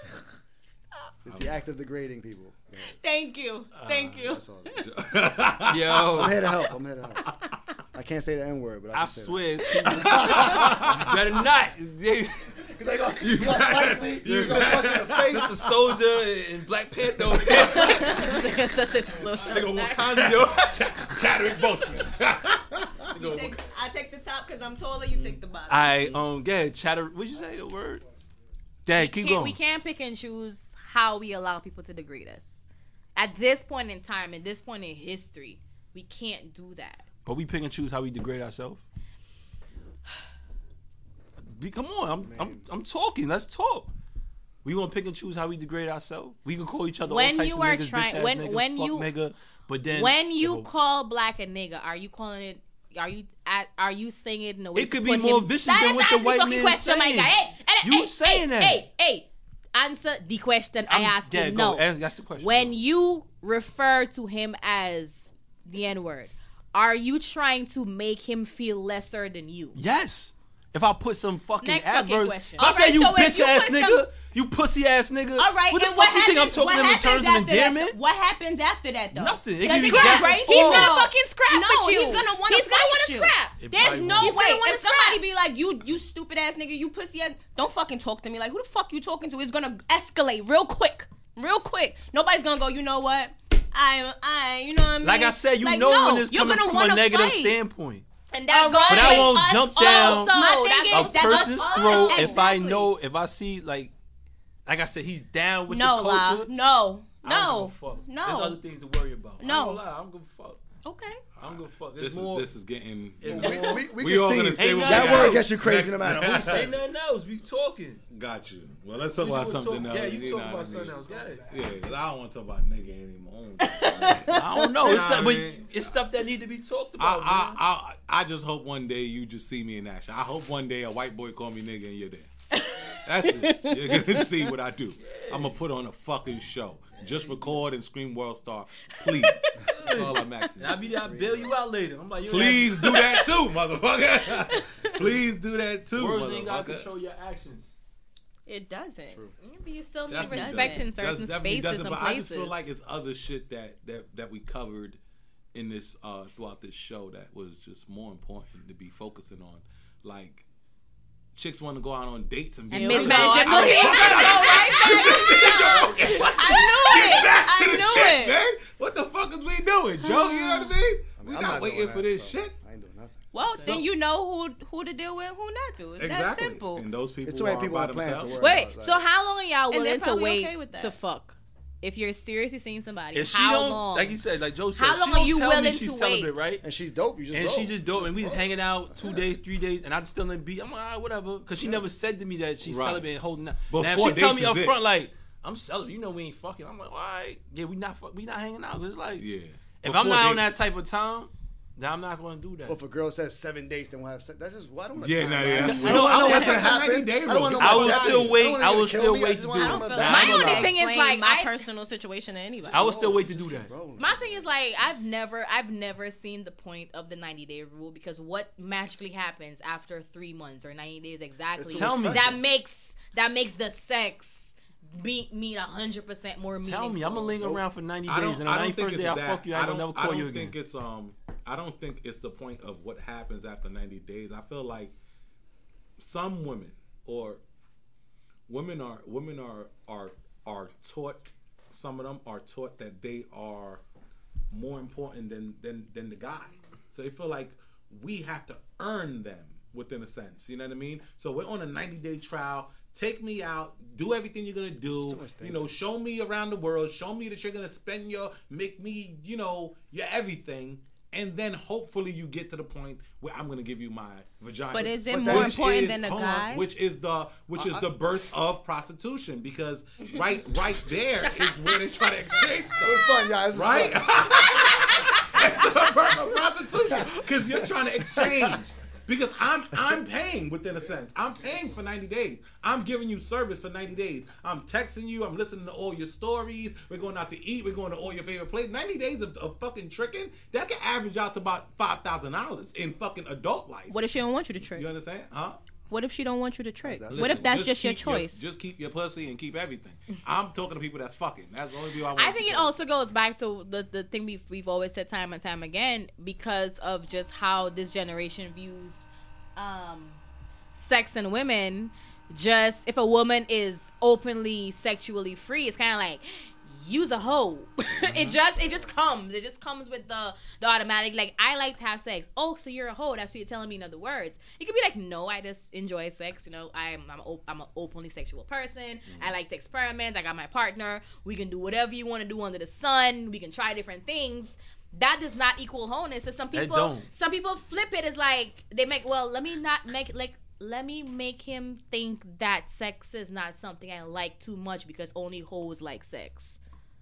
It's the act of degrading people. Yeah, Thank you. Thank you. that's all. it is. Yo, I'm here to help. I'm here to help. I can't say the N word, but I, I can say swear, it's people. You better not. That. He's like, oh, you gonna slice me? You gonna punch me in the face? Sister Soldier and Black Panther. over there. Nigga Wakanda, yo. Chadwick Boseman. You take, I take the top because I'm taller. You take the bottom. I um, yeah, chatter. What'd you say? The word? Dad, keep Can't- going. we can't pick and choose how we allow people to degrade us. At this point in time, at this point in history, we can't do that. But we pick and choose how we degrade ourselves. Be, come on, I'm, I'm I'm talking. Let's talk. We gonna pick and choose how we degrade ourselves. We can call each other When all types you of are niggas, trying- bitch ass when- nigga, when fuck you- nigga. But then When you if a- call black a nigga, are you calling it? Are you at? Are you saying it in a way? It to could be put more him- vicious That than is what the answer white fucking man question, my saying. guy. Hey, hey, You hey, saying hey, that. Hey, hey, answer the question I I'm- asked yeah, you. go. No, Ask- ask the question. when Go. you refer to him as the N word, are you trying to make him feel lesser than you? Yes. If I put some fucking Next fucking adverse, question. if I say Alright, you so if bitch you ass put nigga, some- you pussy ass nigga. All right. What the and fuck what you think I'm happens- talking what to him in happens terms of after that? endearment? What happens after that, though? Nothing. It Does can he be get back and crazy? forth. He's No. gonna fucking scrap no, with you. he's gonna want to He's gonna fight wanna you. scrap. It There's probably no will. He's way. gonna wanna If somebody scrap. be like, you, you stupid ass nigga, you pussy ass, don't fucking talk to me. Like, who the fuck you talking to? It's gonna escalate real quick. real quick. Nobody's gonna go. You know what? I, I, you know what I mean? Like I said, you like, know no, when it's you're coming gonna from a wanna negative fight. standpoint. And that All goes right. But I with won't us jump down also. My thing That's is A that person's us throat also. if I Exactly. know, if I see, like, like I said, he's down with No, the La. culture. No, I don't no, give a fuck. no. There's other things to worry about. No. I don't lie. I don't give a fuck. Okay. I don't give a fuck. This It's is more. this is getting. it's We, more- we, we, We can all see gonna stay with that that. word gets you crazy no matter who Ain't says it. nothing else. We talking. Got you. Well, let's talk We about just something talk- else. Yeah, you know talk what I about mean? something else. Got it. Yeah, because I don't want to talk about nigga anymore. I don't know. It's, Nah, some- but man. it's stuff that need to be talked I, about. man. I, I, I just hope one day you just see me in action. I hope one day a white boy call me nigga and you're there. That's it. You're gonna see what I do. I'm gonna put on a fucking show. Just record and scream World Star, please. That's all I'm asking. And I'll be there. I'll bail you out later. I'm like, you Please do that too, motherfucker. Please do that too, Words ain't got to motherfucker. control your actions. It doesn't. But you still need Definitely respect doesn't. in certain Does- definitely spaces doesn't, and but places. I just feel like it's other shit that that that we covered in this uh throughout this show that was just more important to be focusing on. Like chicks want to go out on dates and be And serious. mismanage their I- money. I Back to knew it. I the knew shit, it. man. What the fuck is we doing, Joe? You know what I mean? I We mean, I'm not not waiting doing for that, this so shit. I ain't doing nothing. Well, then you know who who to deal with, and who not to. It's that Exactly. simple. And those people It's too many are people by on plans to themselves. worry Wait, about, like- so how long are y'all And they're willing to probably wait okay with that. to fuck? If you're seriously seeing somebody, If she how don't, long? like you said, like Joe said, How she long don't are you tell me willing she's to celibate, wait? right? And she's dope. You just And roll. she just dope, and we just hanging out two days, three days, and I just still in beat. I'm like, all right, whatever, because she never said to me that she's Right. celibate and holding out. But Now if four she tell dates me is up it. front, like I'm celibate, you know we ain't fucking. I'm like, all right, yeah, we not fuck, we not hanging out. 'Cause it's like, Yeah. if But I'm four not on that dates. type of time, then I'm not going to do that. Well, if a girl says seven dates, then we'll have sex. That's just why I don't. Yeah, time, nah, man. yeah, I that's don't weird. know I what's don't- gonna that's a happen. ninety day I don't rule. want I nobody will to die. still wait- don't want I you to will kill still me. wait just to want do to it. know I don't about feel that. like My I only can thing is, explain like, my I- personal situation to anybody. I will still wait to do that. My thing is like I've never I've never seen the point of the ninety day rule because what magically happens after three months or ninety days exactly It's too much that pressure. makes that makes the sex mean mean a hundred percent more meaningful. Tell me, I'm gonna linger around for ninety I days, don't, and I on don't the think first it's day I that. fuck you, I I ain't don't, gonna never I call don't you again. think it's um. I don't think it's the point of what happens after ninety days. I feel like some women or women are women are are are taught. Some of them are taught that they are more important than than than the guy. So they feel like we have to earn them within a sense. You know what I mean? So we're on a ninety day trial. Take me out, do everything you're gonna do. much You know, show me around the world. Show me that you're gonna spend your, make me, you know, your everything. And then hopefully you get to the point where I'm gonna give you my vagina. But is it But more which important is- than a hold on, guy? which is the which is the birth of prostitution, because right right there is where they try to exchange It stuff. was fun, y'all. It was Right? fun. It's the birth of prostitution, because you're trying to exchange. Because I'm I'm paying within a sense. I'm paying for ninety days. I'm giving you service for ninety days. I'm texting you. I'm listening to all your stories. We're going out to eat. We're going to all your favorite places. ninety days of, of fucking tricking, that can average out to about five thousand dollars in fucking adult life. What if she don't want you to trick? You understand? Huh? What if she don't want you to trick? That's- What if Listen, that's just, your keep choice? just keep your pussy and keep everything. I'm talking to people that's fucking. That's the only people I want. I to think it talk also goes back to the, the thing we've, we've always said time and time again because of just how this generation views um, sex and women. Just if a woman is openly sexually free, it's kind of like use a hoe. it just it just comes. It just comes with the the automatic. Like I like to have sex. Oh, so you're a hoe? That's what you're telling me. In other words, you could be like, no, I just enjoy sex. You know, I'm I'm a, I'm an openly sexual person. Mm-hmm. I like to experiment. I got my partner. We can do whatever you want to do under the sun. We can try different things. That does not equal wholeness. So some It people don't. some people flip it as like they make. Well, let me not make like. Let me make him think that sex is not something I like too much because only hoes like sex.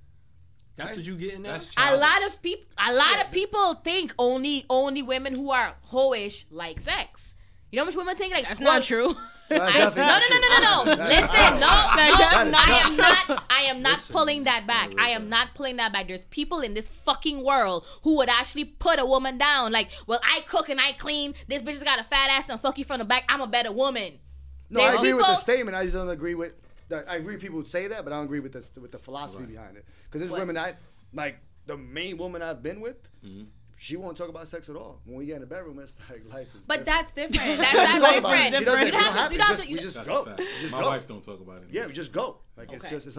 That's what you getting at? That's A childish. lot of people, a lot of people think only only women who are hoish like sex. You know how much women think like That's well, not true. That's I, no, definitely no, not no, true. no, no, no. That- Listen, no, no. That is I not am true. not. I am not Listen. pulling that back. I am not pulling that back. There's people in this fucking world who would actually put a woman down. Like, well, I cook and I clean. This bitch has got a fat ass and fuck you from the back. I'm a better woman. No, I There's agree with the people- statement. I just don't agree with. The, I agree people would say that, but I don't agree with the with the philosophy behind it. Because there's What? women I like. The main woman I've been with, she won't talk about sex at all. When we get in the bedroom, it's like life is. But different. that's different. That's, She doesn't that's talk about different. it. She doesn't. You We don't don't have have to. to. You don't have Just- to. we you- just That's go. a fact. We just My go. wife don't talk about it. Yeah, we just go. Like it's Okay. just it's on.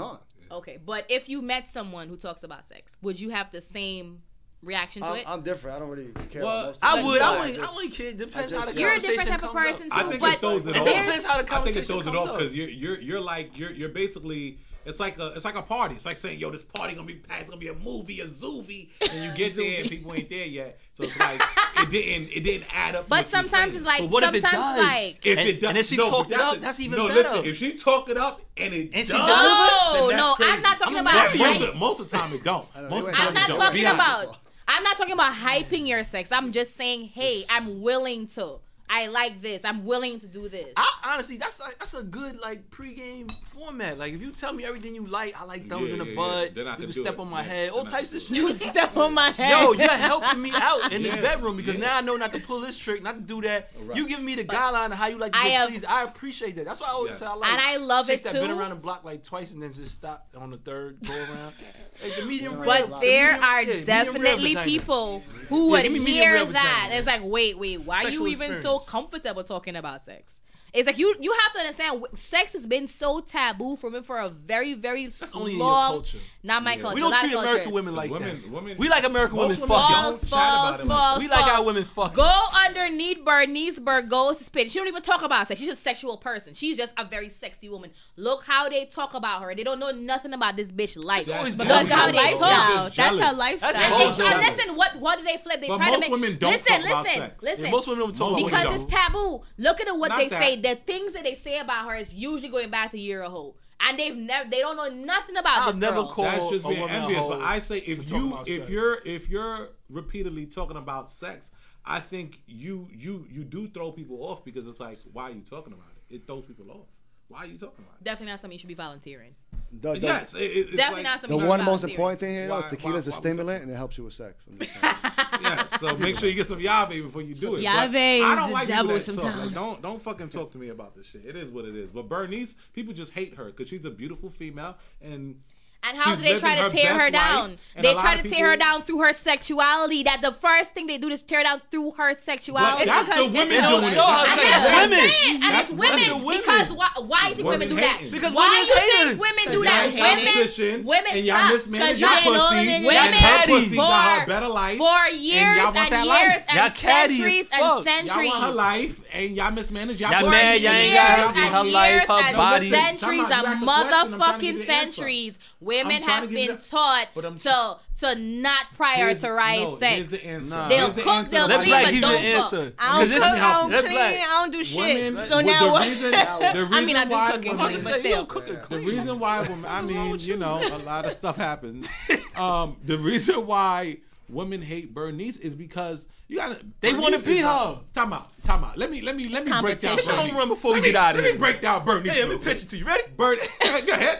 Okay, but if you met someone who talks about sex, would you have the same reaction to I'm, it? I'm different. I don't really care. Well, about most I of would. it. I I wouldn't. I just- wouldn't care. Depends I how the just- You're a conversation different type of comes person up. too. I think but it throws it It off. depends how the I think conversation it throws it comes off up. because you're you're you're like you're you're basically it's like a it's like a party. It's like saying, yo, this party gonna be packed, it's gonna be a movie, a zoovie, and you get there and people ain't there yet. So it's like it didn't it didn't add up. to But what you're sometimes saying. it's like But what if it sometimes does? like If And- it does, and if she no, talked but it up, the- that's even no, better. listen, if she talk it up and it And she does, delivers, then no, that's no, crazy. I'm not talking I'm about. not Yeah, hype. most, of, most of the time it don't. I know, Most they of the went time I'm it not don't. talking Be honest. about. I'm not talking about hyping your sex. I'm just saying, hey, I'm willing to. I like this. I'm willing to do this. I, honestly, that's like, that's a good like pregame format. Like if you tell me everything you like, I like thumbs Yeah, in the yeah, butt. yeah. Then I You can can do step it. on my Yeah, head, all then I types can of do shit. it. Step on my head. Yo, you're helping me out in the Yeah, bedroom because yeah. now I know not to pull this trick, not to do that. Right. You giving me the guideline of how you like to I get have- pleased. I appreciate that. That's why I always Yes. say I like. And I love chicks it that been too. around the block like twice and then just stop on the third go around. Like the medium rare. But the there medium- are yeah, medium rare definitely vagina. people who Yeah, would give me medium hear rare that. vagina. It's like, wait, wait, why Sexual are you even so experience. comfortable talking about sex? It's like you you have to understand, w- sex has been so taboo for women for a very, very That's only in your long. culture. Not my Yeah. culture. We a don't lot treat of American cultures. women like Women, that. women, We like American women Most fucking. women False, don't chat about false, it much. false. We like false. our women fucking. Go underneath Bernice Burgos' spin. She don't even talk about sex. She's just a sexual person. She's just a very sexy woman. Look how they talk about her. They don't know nothing about this bitch life. It's always That's because bozo. how Her they That's lifestyle. talk. That's her jealous. lifestyle. That's And they bozo. try, Bozo. listen, what what do they flip? They But try to most make women don't listen, talk about listen, sex. listen. Yeah, most women don't talk Most about women because women. it's taboo. Look at what Not they that. say. The things that they say about her is usually going back to year a hoe. And they've never they don't know nothing about I'll this never girl. call That's just a being woman a envious. hoe But I say for if talking you about if sex. you're if you're repeatedly talking about sex, I think you you you do throw people off because it's like, why are you talking about it? It throws people off. Why are you talking about it? Definitely not something you should be volunteering. The, the, Yes, it, it's Definitely like, not the something you should one be most volunteering. important thing here though Why- is tequila's why- a why we stimulant and it helps you with sex. I'm just saying. Yeah, so make sure you get some Yave before you do it. Yave But is I don't the like devil people that talk. sometimes. Like, don't don't fucking talk to me about this shit. It is what it is. But Bernice, people just hate her because she's a beautiful female and. And how She's do they try to living tear her her best life, down? and They a lot try of to tear her people- down through her sexuality. That the first thing they do is tear down through her sexuality. But that's the Because women it's- don't doing it. show her That's And sex. that's the what I'm women. saying. And That's- it's that's women. the women. Because why, why do you think women Women do that? hating. Because why women you haters. think women do Y'all that? hate Women, competition, women and y'all stop. mismanage 'Cause your y'all getting older pussy, than and y'all. your Catty. pussy got her For- better life. For and years y'all want and that years life. Y'all and catty as centuries fuck. and Y'all centuries. want her life, and y'all mismanage y'all Y'all pussy. mad, y'all ain't got her- and her life, years her and body. centuries Time out, you and asked a question, I'm trying to give motherfucking you the answer. centuries, women I'm trying have to give been you the- taught but I'm- to to not Here's- prioritize no, sex. Here's the answer. Nah. They'll Here's the cook, answer they'll to Let why clean, Black but give you don't an cook. answer. I 'Cause don't this- cook, I don't Let clean, Black- I don't do shit. Women, so the now what? reason, the reason I mean, I do why cooking, I'm about to women, say, you still. don't cook and the clean. reason why women, I What's wrong mean, with you you? know, a lot of stuff happens. Um, the reason why women hate Bernice is because you gotta. They Bernice wanna beat is a- her. Time out, time out. Let me, let me, let me break down. Competition. Bernice. Don't run before we Let me- get out of Let here. me break down Bernice. Hey, let me real quick. pitch it to you. Ready? Bird, go ahead.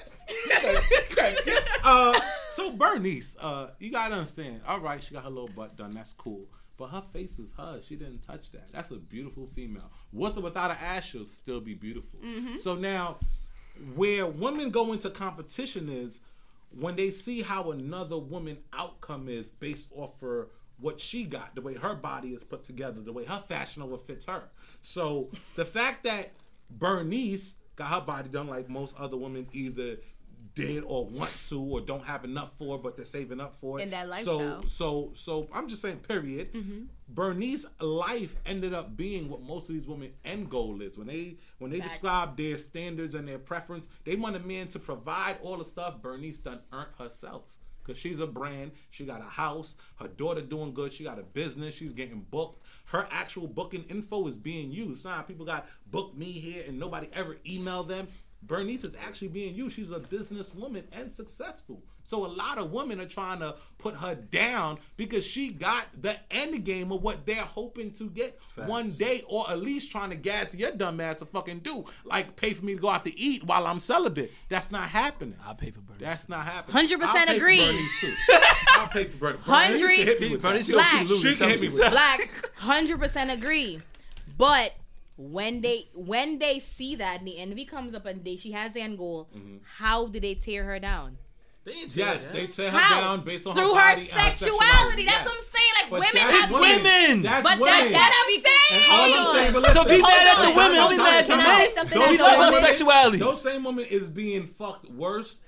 Okay. Uh, so Bernice, uh, you gotta understand. All right, she got her little butt done. That's cool. But her face is hers. She didn't touch that. That's a beautiful female. With or without an ass, she'll still be beautiful. So now, where women go into competition is when they see how another woman outcome is based off her what she got, the way her body is put together, the way her fashion over fits her. So the fact that Bernice got her body done like most other women either did or want to or don't have enough for, but they're saving up for it. In that So, lifestyle. so, so I'm just saying, period. Bernice's life ended up being what most of these women end goal is. When they when they Facts. describe their standards and their preference, they want a man to provide all the stuff Bernice done earned herself. Because she's a brand, she got a house, her daughter doing good, she got a business, she's getting booked. Her actual booking info is being used. Now people got book me here and nobody ever emailed them. Bernice is actually being used. She's a businesswoman and successful. So a lot of women are trying to put her down because she got the end game of what they're hoping to get Facts. one day, or at least trying to gas your dumb ass to fucking do. Like pay for me to go out to eat while I'm celibate. That's not happening. I'll pay for Bernice. That's not happening. one hundred percent I'll pay for agree. Bernice too. I'll pay for Bernice. Bernice can hit me with Bernice, that. you gonna Black. keep losing. She can hit me with that. Black, one hundred percent agree. But when they when they see that and the envy comes up and they, she has the end goal, how do they tear her down? They ain't tear Yes, her they down. tear her How? down based on Through her her body and her sexuality. That's Yes. what I'm saying. Like But women that's have women. been. That's But women. that's what I'm saying. And all I'm Hold saying, on. but listen, So be mad at the Hold on, women. time Don't be out, mad at time the out. men. Say something Those We that's love same her women- women- sexuality. Those same women is being fucked worse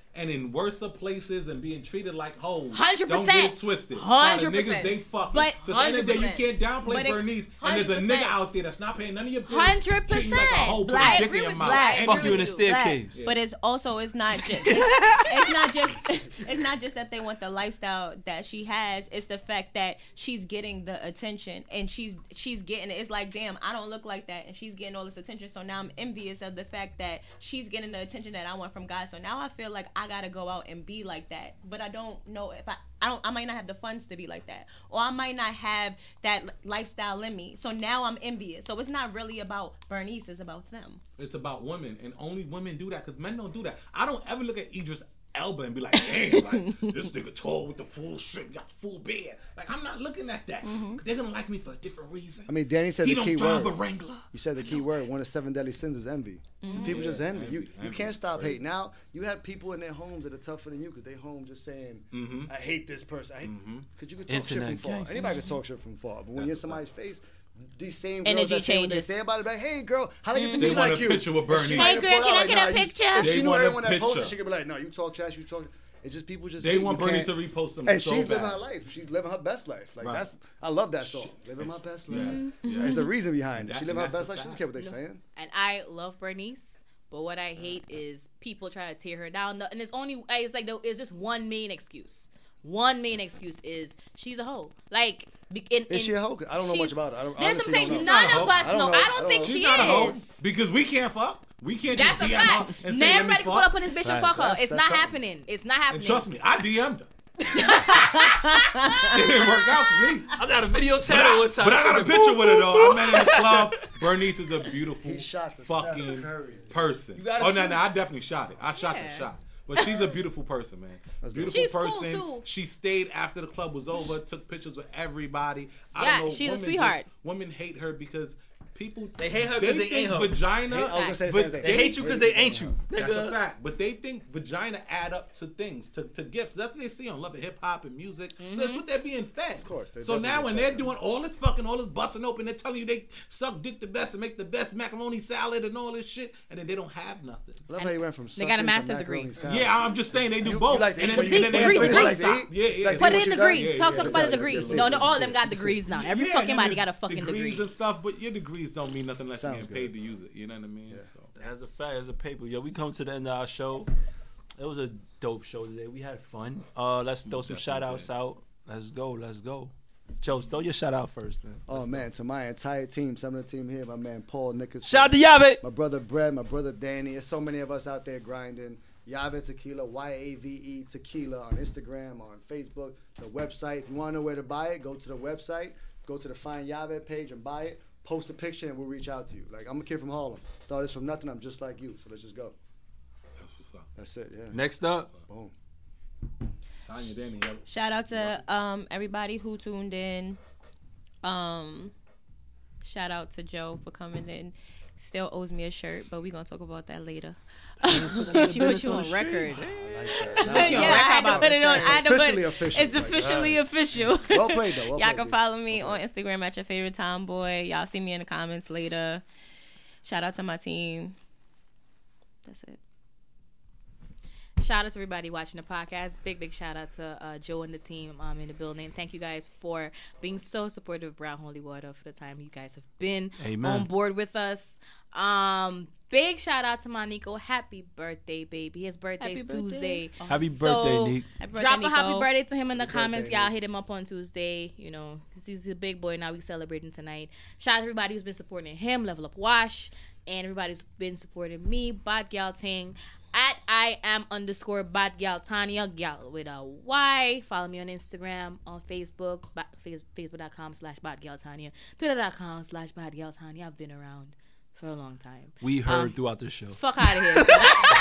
and in worse of places and being treated like hoes. Hundred Don't percent. get it twisted. Hundred Niggas, percent. they fucking. But so at the end of the day, you hundred can't percent. downplay But it- Bernice, and there's a hundred nigga percent. out there that's not paying none of your bills. Hundred treating you like a hoe, percent. put a I dick agree in your with mouth. Black. And Fuck you in a do- staircase. But it's also it's not just it's not just it's not just that they want the lifestyle that she has. It's the fact that she's getting the attention and she's she's getting it. It's like, damn, I don't look like that, and she's getting all this attention. So now I'm envious of the fact that she's getting the attention that I want from guys. So now I feel like I gotta go out and be like that. But I don't know if I I don't I might not have the funds to be like that, or I might not have that li- lifestyle in me. So now I'm envious. So it's not really about Bernice. It's about them. It's about women, and only women do that because men don't do that. I don't ever look at Idris Elba and be like, damn, like this nigga tall with the full shit, got the full beard. Like, I'm not looking at that. They're gonna like me for a different reason. I mean, Danny said he the don't key drive word. a Wrangler. You said the key word. One of the seven deadly sins is envy. So people just envy. You you Envy can't is stop crazy. hating. Now you have people in their homes that are tougher than you because they home just saying, Mhm. "I hate this person." I hate, Cause you can talk Internet shit from far. gangsters. Anybody can talk shit from far. But when That's you're in a somebody's face, these same girls Energy that say what they changes. say about it, like, "Hey, girl, how they get to They be want like a you?" picture with If she Bernie. might Hey, have girl, put can out, I like, get a nah, you- picture? If They she knew want a everyone that posted, picture. she could be like, "No, you talk trash, you talk." It's just people just They think want you Bernie can't- to repost them And so she's bad. living her life. She's living her best life. Like Right. that's, I love that song. Living my best life. Yeah. There's a reason behind it. That- She living her that's best the life. She doesn't fact. care what they saying. And I love Bernice, but what I hate is people try to tear her down. And it's only it's like it's just one main excuse. One main excuse is she's a hoe. Like, be- in, Is she in- a hoe? I don't know she's- much about her. I don't, There's some honestly things don't know. none She's not a of hoe. us I don't know. know. I I don't don't think know. She's she not a hoe is. because we can't fuck. We can't That's just a D M her fact. and say, Now let me everybody fuck. pull up on this bitch and Right. fuck her. That's- It's that's not something. happening. It's not And happening. trust me, I D M'd her. It didn't work out for me. I got a video But channel I, one time. but I got a She said, picture "Boop, with her boop, though. I boop." met her in the club. Bernice is a beautiful He shot the fucking Steph Curry. person. You gotta Oh no, shoot. no, I definitely shot it. I shot Yeah. the shot. But she's a beautiful person, man. That's Beautiful She's cool, person. too. She stayed after the club was over, took pictures with everybody. I Yeah, don't know, she's a women sweetheart. Just, women hate her because people They hate her 'cause they think ain't her. vagina. I was gonna say the but same thing. They hate you because they ain't you. That's a Nigga. fact. But they think vagina add up to things, to, to gifts. That's what they see on Love and Hip Hop and music. So that's what they're being fed. Of course, they're So now definitely when fed they're that. doing all this fucking, all this busting open, they're telling you they suck dick the best and make the best macaroni salad and all this shit, and then they don't have nothing. I love how you went from They got a sucking to master's macaroni degree. salad. Yeah, I'm just saying they do You- both. you like to and eat then, what and you- then they degree, have to degree. like stop. Yeah, yeah. Like, Put what it in you the done? degree. Yeah, Talk yeah, talk yeah. about the Yeah, degrees. yeah, No, yeah, no, yeah, all yeah, of them got yeah. degrees now. Every Yeah, fucking and body then got a there's fucking degrees degree. and stuff, but your degrees don't mean nothing unless Sounds you're getting good. paid to use it. You know what I mean? So. As a fact, as a paper, yo, we come to the end of our show. It was a dope show today. We had fun. Uh, let's throw some Definitely shout outs did. out. Let's go. Let's go. Joe, throw your shout out first, man. Oh man, to my entire team, some of the team here, my man Paul Nickerson. Shout out to Yabe. My brother Brett, my brother Danny. There's so many of us out there grinding. Yave Tequila, Y A V E Tequila on Instagram, on Facebook, the website. If you want to know where to buy it, go to the website, go to the Find Yave page and buy it. Post a picture and we'll reach out to you. Like, I'm a kid from Harlem. Started from nothing. I'm just like you. So let's just go. That's what's up. That's it. Yeah. Next up, Boom. Tanya, Danny, yeah. Shout out to um, everybody who tuned in. Um, shout out to Joe for coming in. Still owes me a shirt, but we're gonna talk about that later. She put you on record. I like that. you Nice. on yeah, I record had to about put it on. the I had to put- Officially official. It's Like, officially alright. official. Well played, though. Well Y'all played, can B. follow me on Instagram at your favorite tomboy. Y'all see me in the comments later. Shout out to my team. That's it. Shout out to everybody watching the podcast. Big, big shout out to uh, Joe and the team um, in the building. Thank you guys for being so supportive of Brown Holy Water for the time you guys have been Amen. on board with us. Um, big shout out to my Nico. Happy birthday, baby. His birthday's Happy birthday. Birthday. happy So, birthday, Nick. Happy birthday, Drop a happy Nico. birthday to him in the Happy comments. birthday, Y'all Nick. hit him up on Tuesday. You know, 'cause he's a big boy now. We celebrating tonight. Shout out to everybody who's been supporting him, Level Up Wash, and everybody who's been supporting me, Bad Gal Ting. At I am underscore Bad Gal Tanya, gal with a Y. Follow me on Instagram, on Facebook, ba- face, facebook.com slash Bad Gal Tanya, twitter.com slash Bad Gal Tanya. I've been around for a long time. We heard Um, throughout the show. Fuck out of here.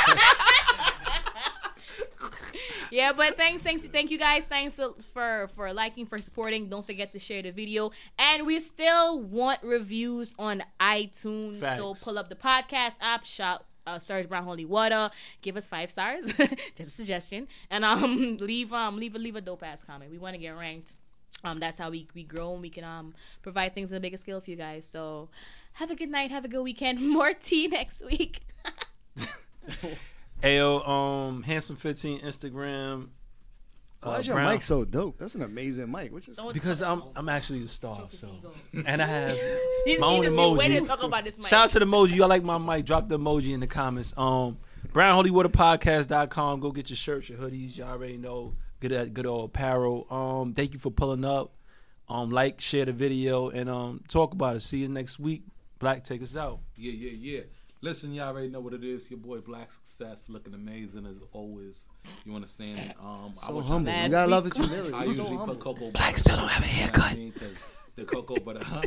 Yeah, but thanks, thanks, thank you guys. Thanks for for liking, for supporting. Don't forget to share the video, and we still want reviews on iTunes. So Facts. pull up the podcast app, shop, uh, search Brown Holy Water, give us five stars, just a suggestion, and um leave um leave a leave a dope ass comment. We want to get ranked. Um, that's how we we grow and we can um provide things on a bigger scale for you guys. So have a good night, have a good weekend. More tea next week. Ayo, um, Handsome fifteen Instagram. Uh, Why is your Brown- mic so dope? That's an amazing mic. What just Because I'm I'm actually the star, so and I have He- my he own just be waiting to emoji. talk about this mic. Shout out to the emoji. Y'all like my mic? Drop the emoji in the comments. Um, brown holy water podcast dot com. Go get your shirts, your hoodies. Y'all already know. Get that good old apparel. Um, thank you for pulling up. Um, like, share the video, and um, talk about it. See you next week. Black, take us out. Yeah, yeah, yeah. Listen, y'all already know what it is. Your boy Black Success, looking amazing as always. You understand? Um, I so would humble? Last You gotta love week- that you live it. I You so usually humble. put cocoa. Black still don't have a haircut. You know what I mean? 'Cause the cocoa butter. Huh?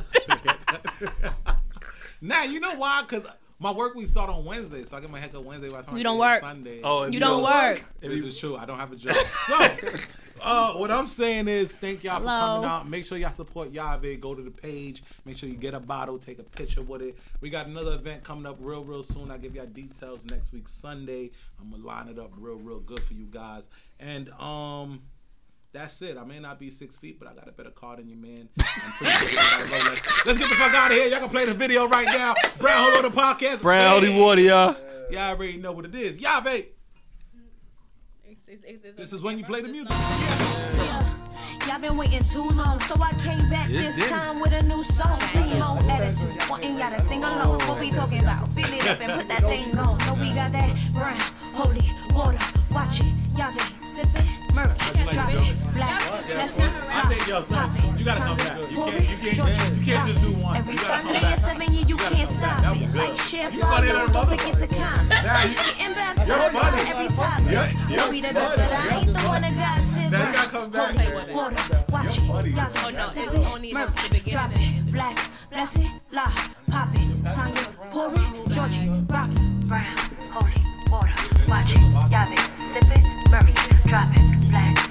Now you know why? Because my work week start on Wednesday, so I get my haircut Wednesday. By the time You I don't get here work. Sunday. Oh, if You don't work. This is true. I don't have a job. So, uh, what I'm saying is, thank y'all Hello. for coming out. Make sure y'all support Yave. Go to the page. Make sure you get a bottle, take a picture with it. We got another event coming up real, real soon. I'll give y'all details next week, Sunday. I'm gonna line it up real, real good for you guys. And um, that's it. I may not be six feet, but I got a better car than you, man. I'm pretty sure we gotta roll. Let's, let's get the fuck out of here. Y'all can play the video right now. Brown Hole on the podcast. Brown holy water, y'all. Y'all already know what it is. Yave. It's- it's- it's- This is when you play the music. Y'all been waiting too long, so I came back Yes, this did. time with a new song. Same old attitude, wanting y'all to sing along. What we talking about? Fill it up and put that thing on. No, we got that brown, holy water. Watch it, y'all been sipping, murder, drop it, black, bless it, I think, yo, son, pop it, you gotta come tongue back. it, You pour can't- you it, can't- Georgia, you can't just do one. Every You gotta come Sunday back. at seven, yeah, you gotta can't come back. stop That was it. good. Like, share, You funny follow, than a don't forget to comment. Now you- Getting baptized You're funny. every time. Yeah, yeah, No, we the best, funny. but I ain't the one that got sick. Now you gotta come back. Holy water, watch it, funny. y'all Oh, no, sip it's it, only enough murder, to begin drop and end it, it. black, bless it, lie, pop it, tongue it, pour it, Georgie, rock it, brown, holy water, watch it, y'all sip it, murder, drop it, black,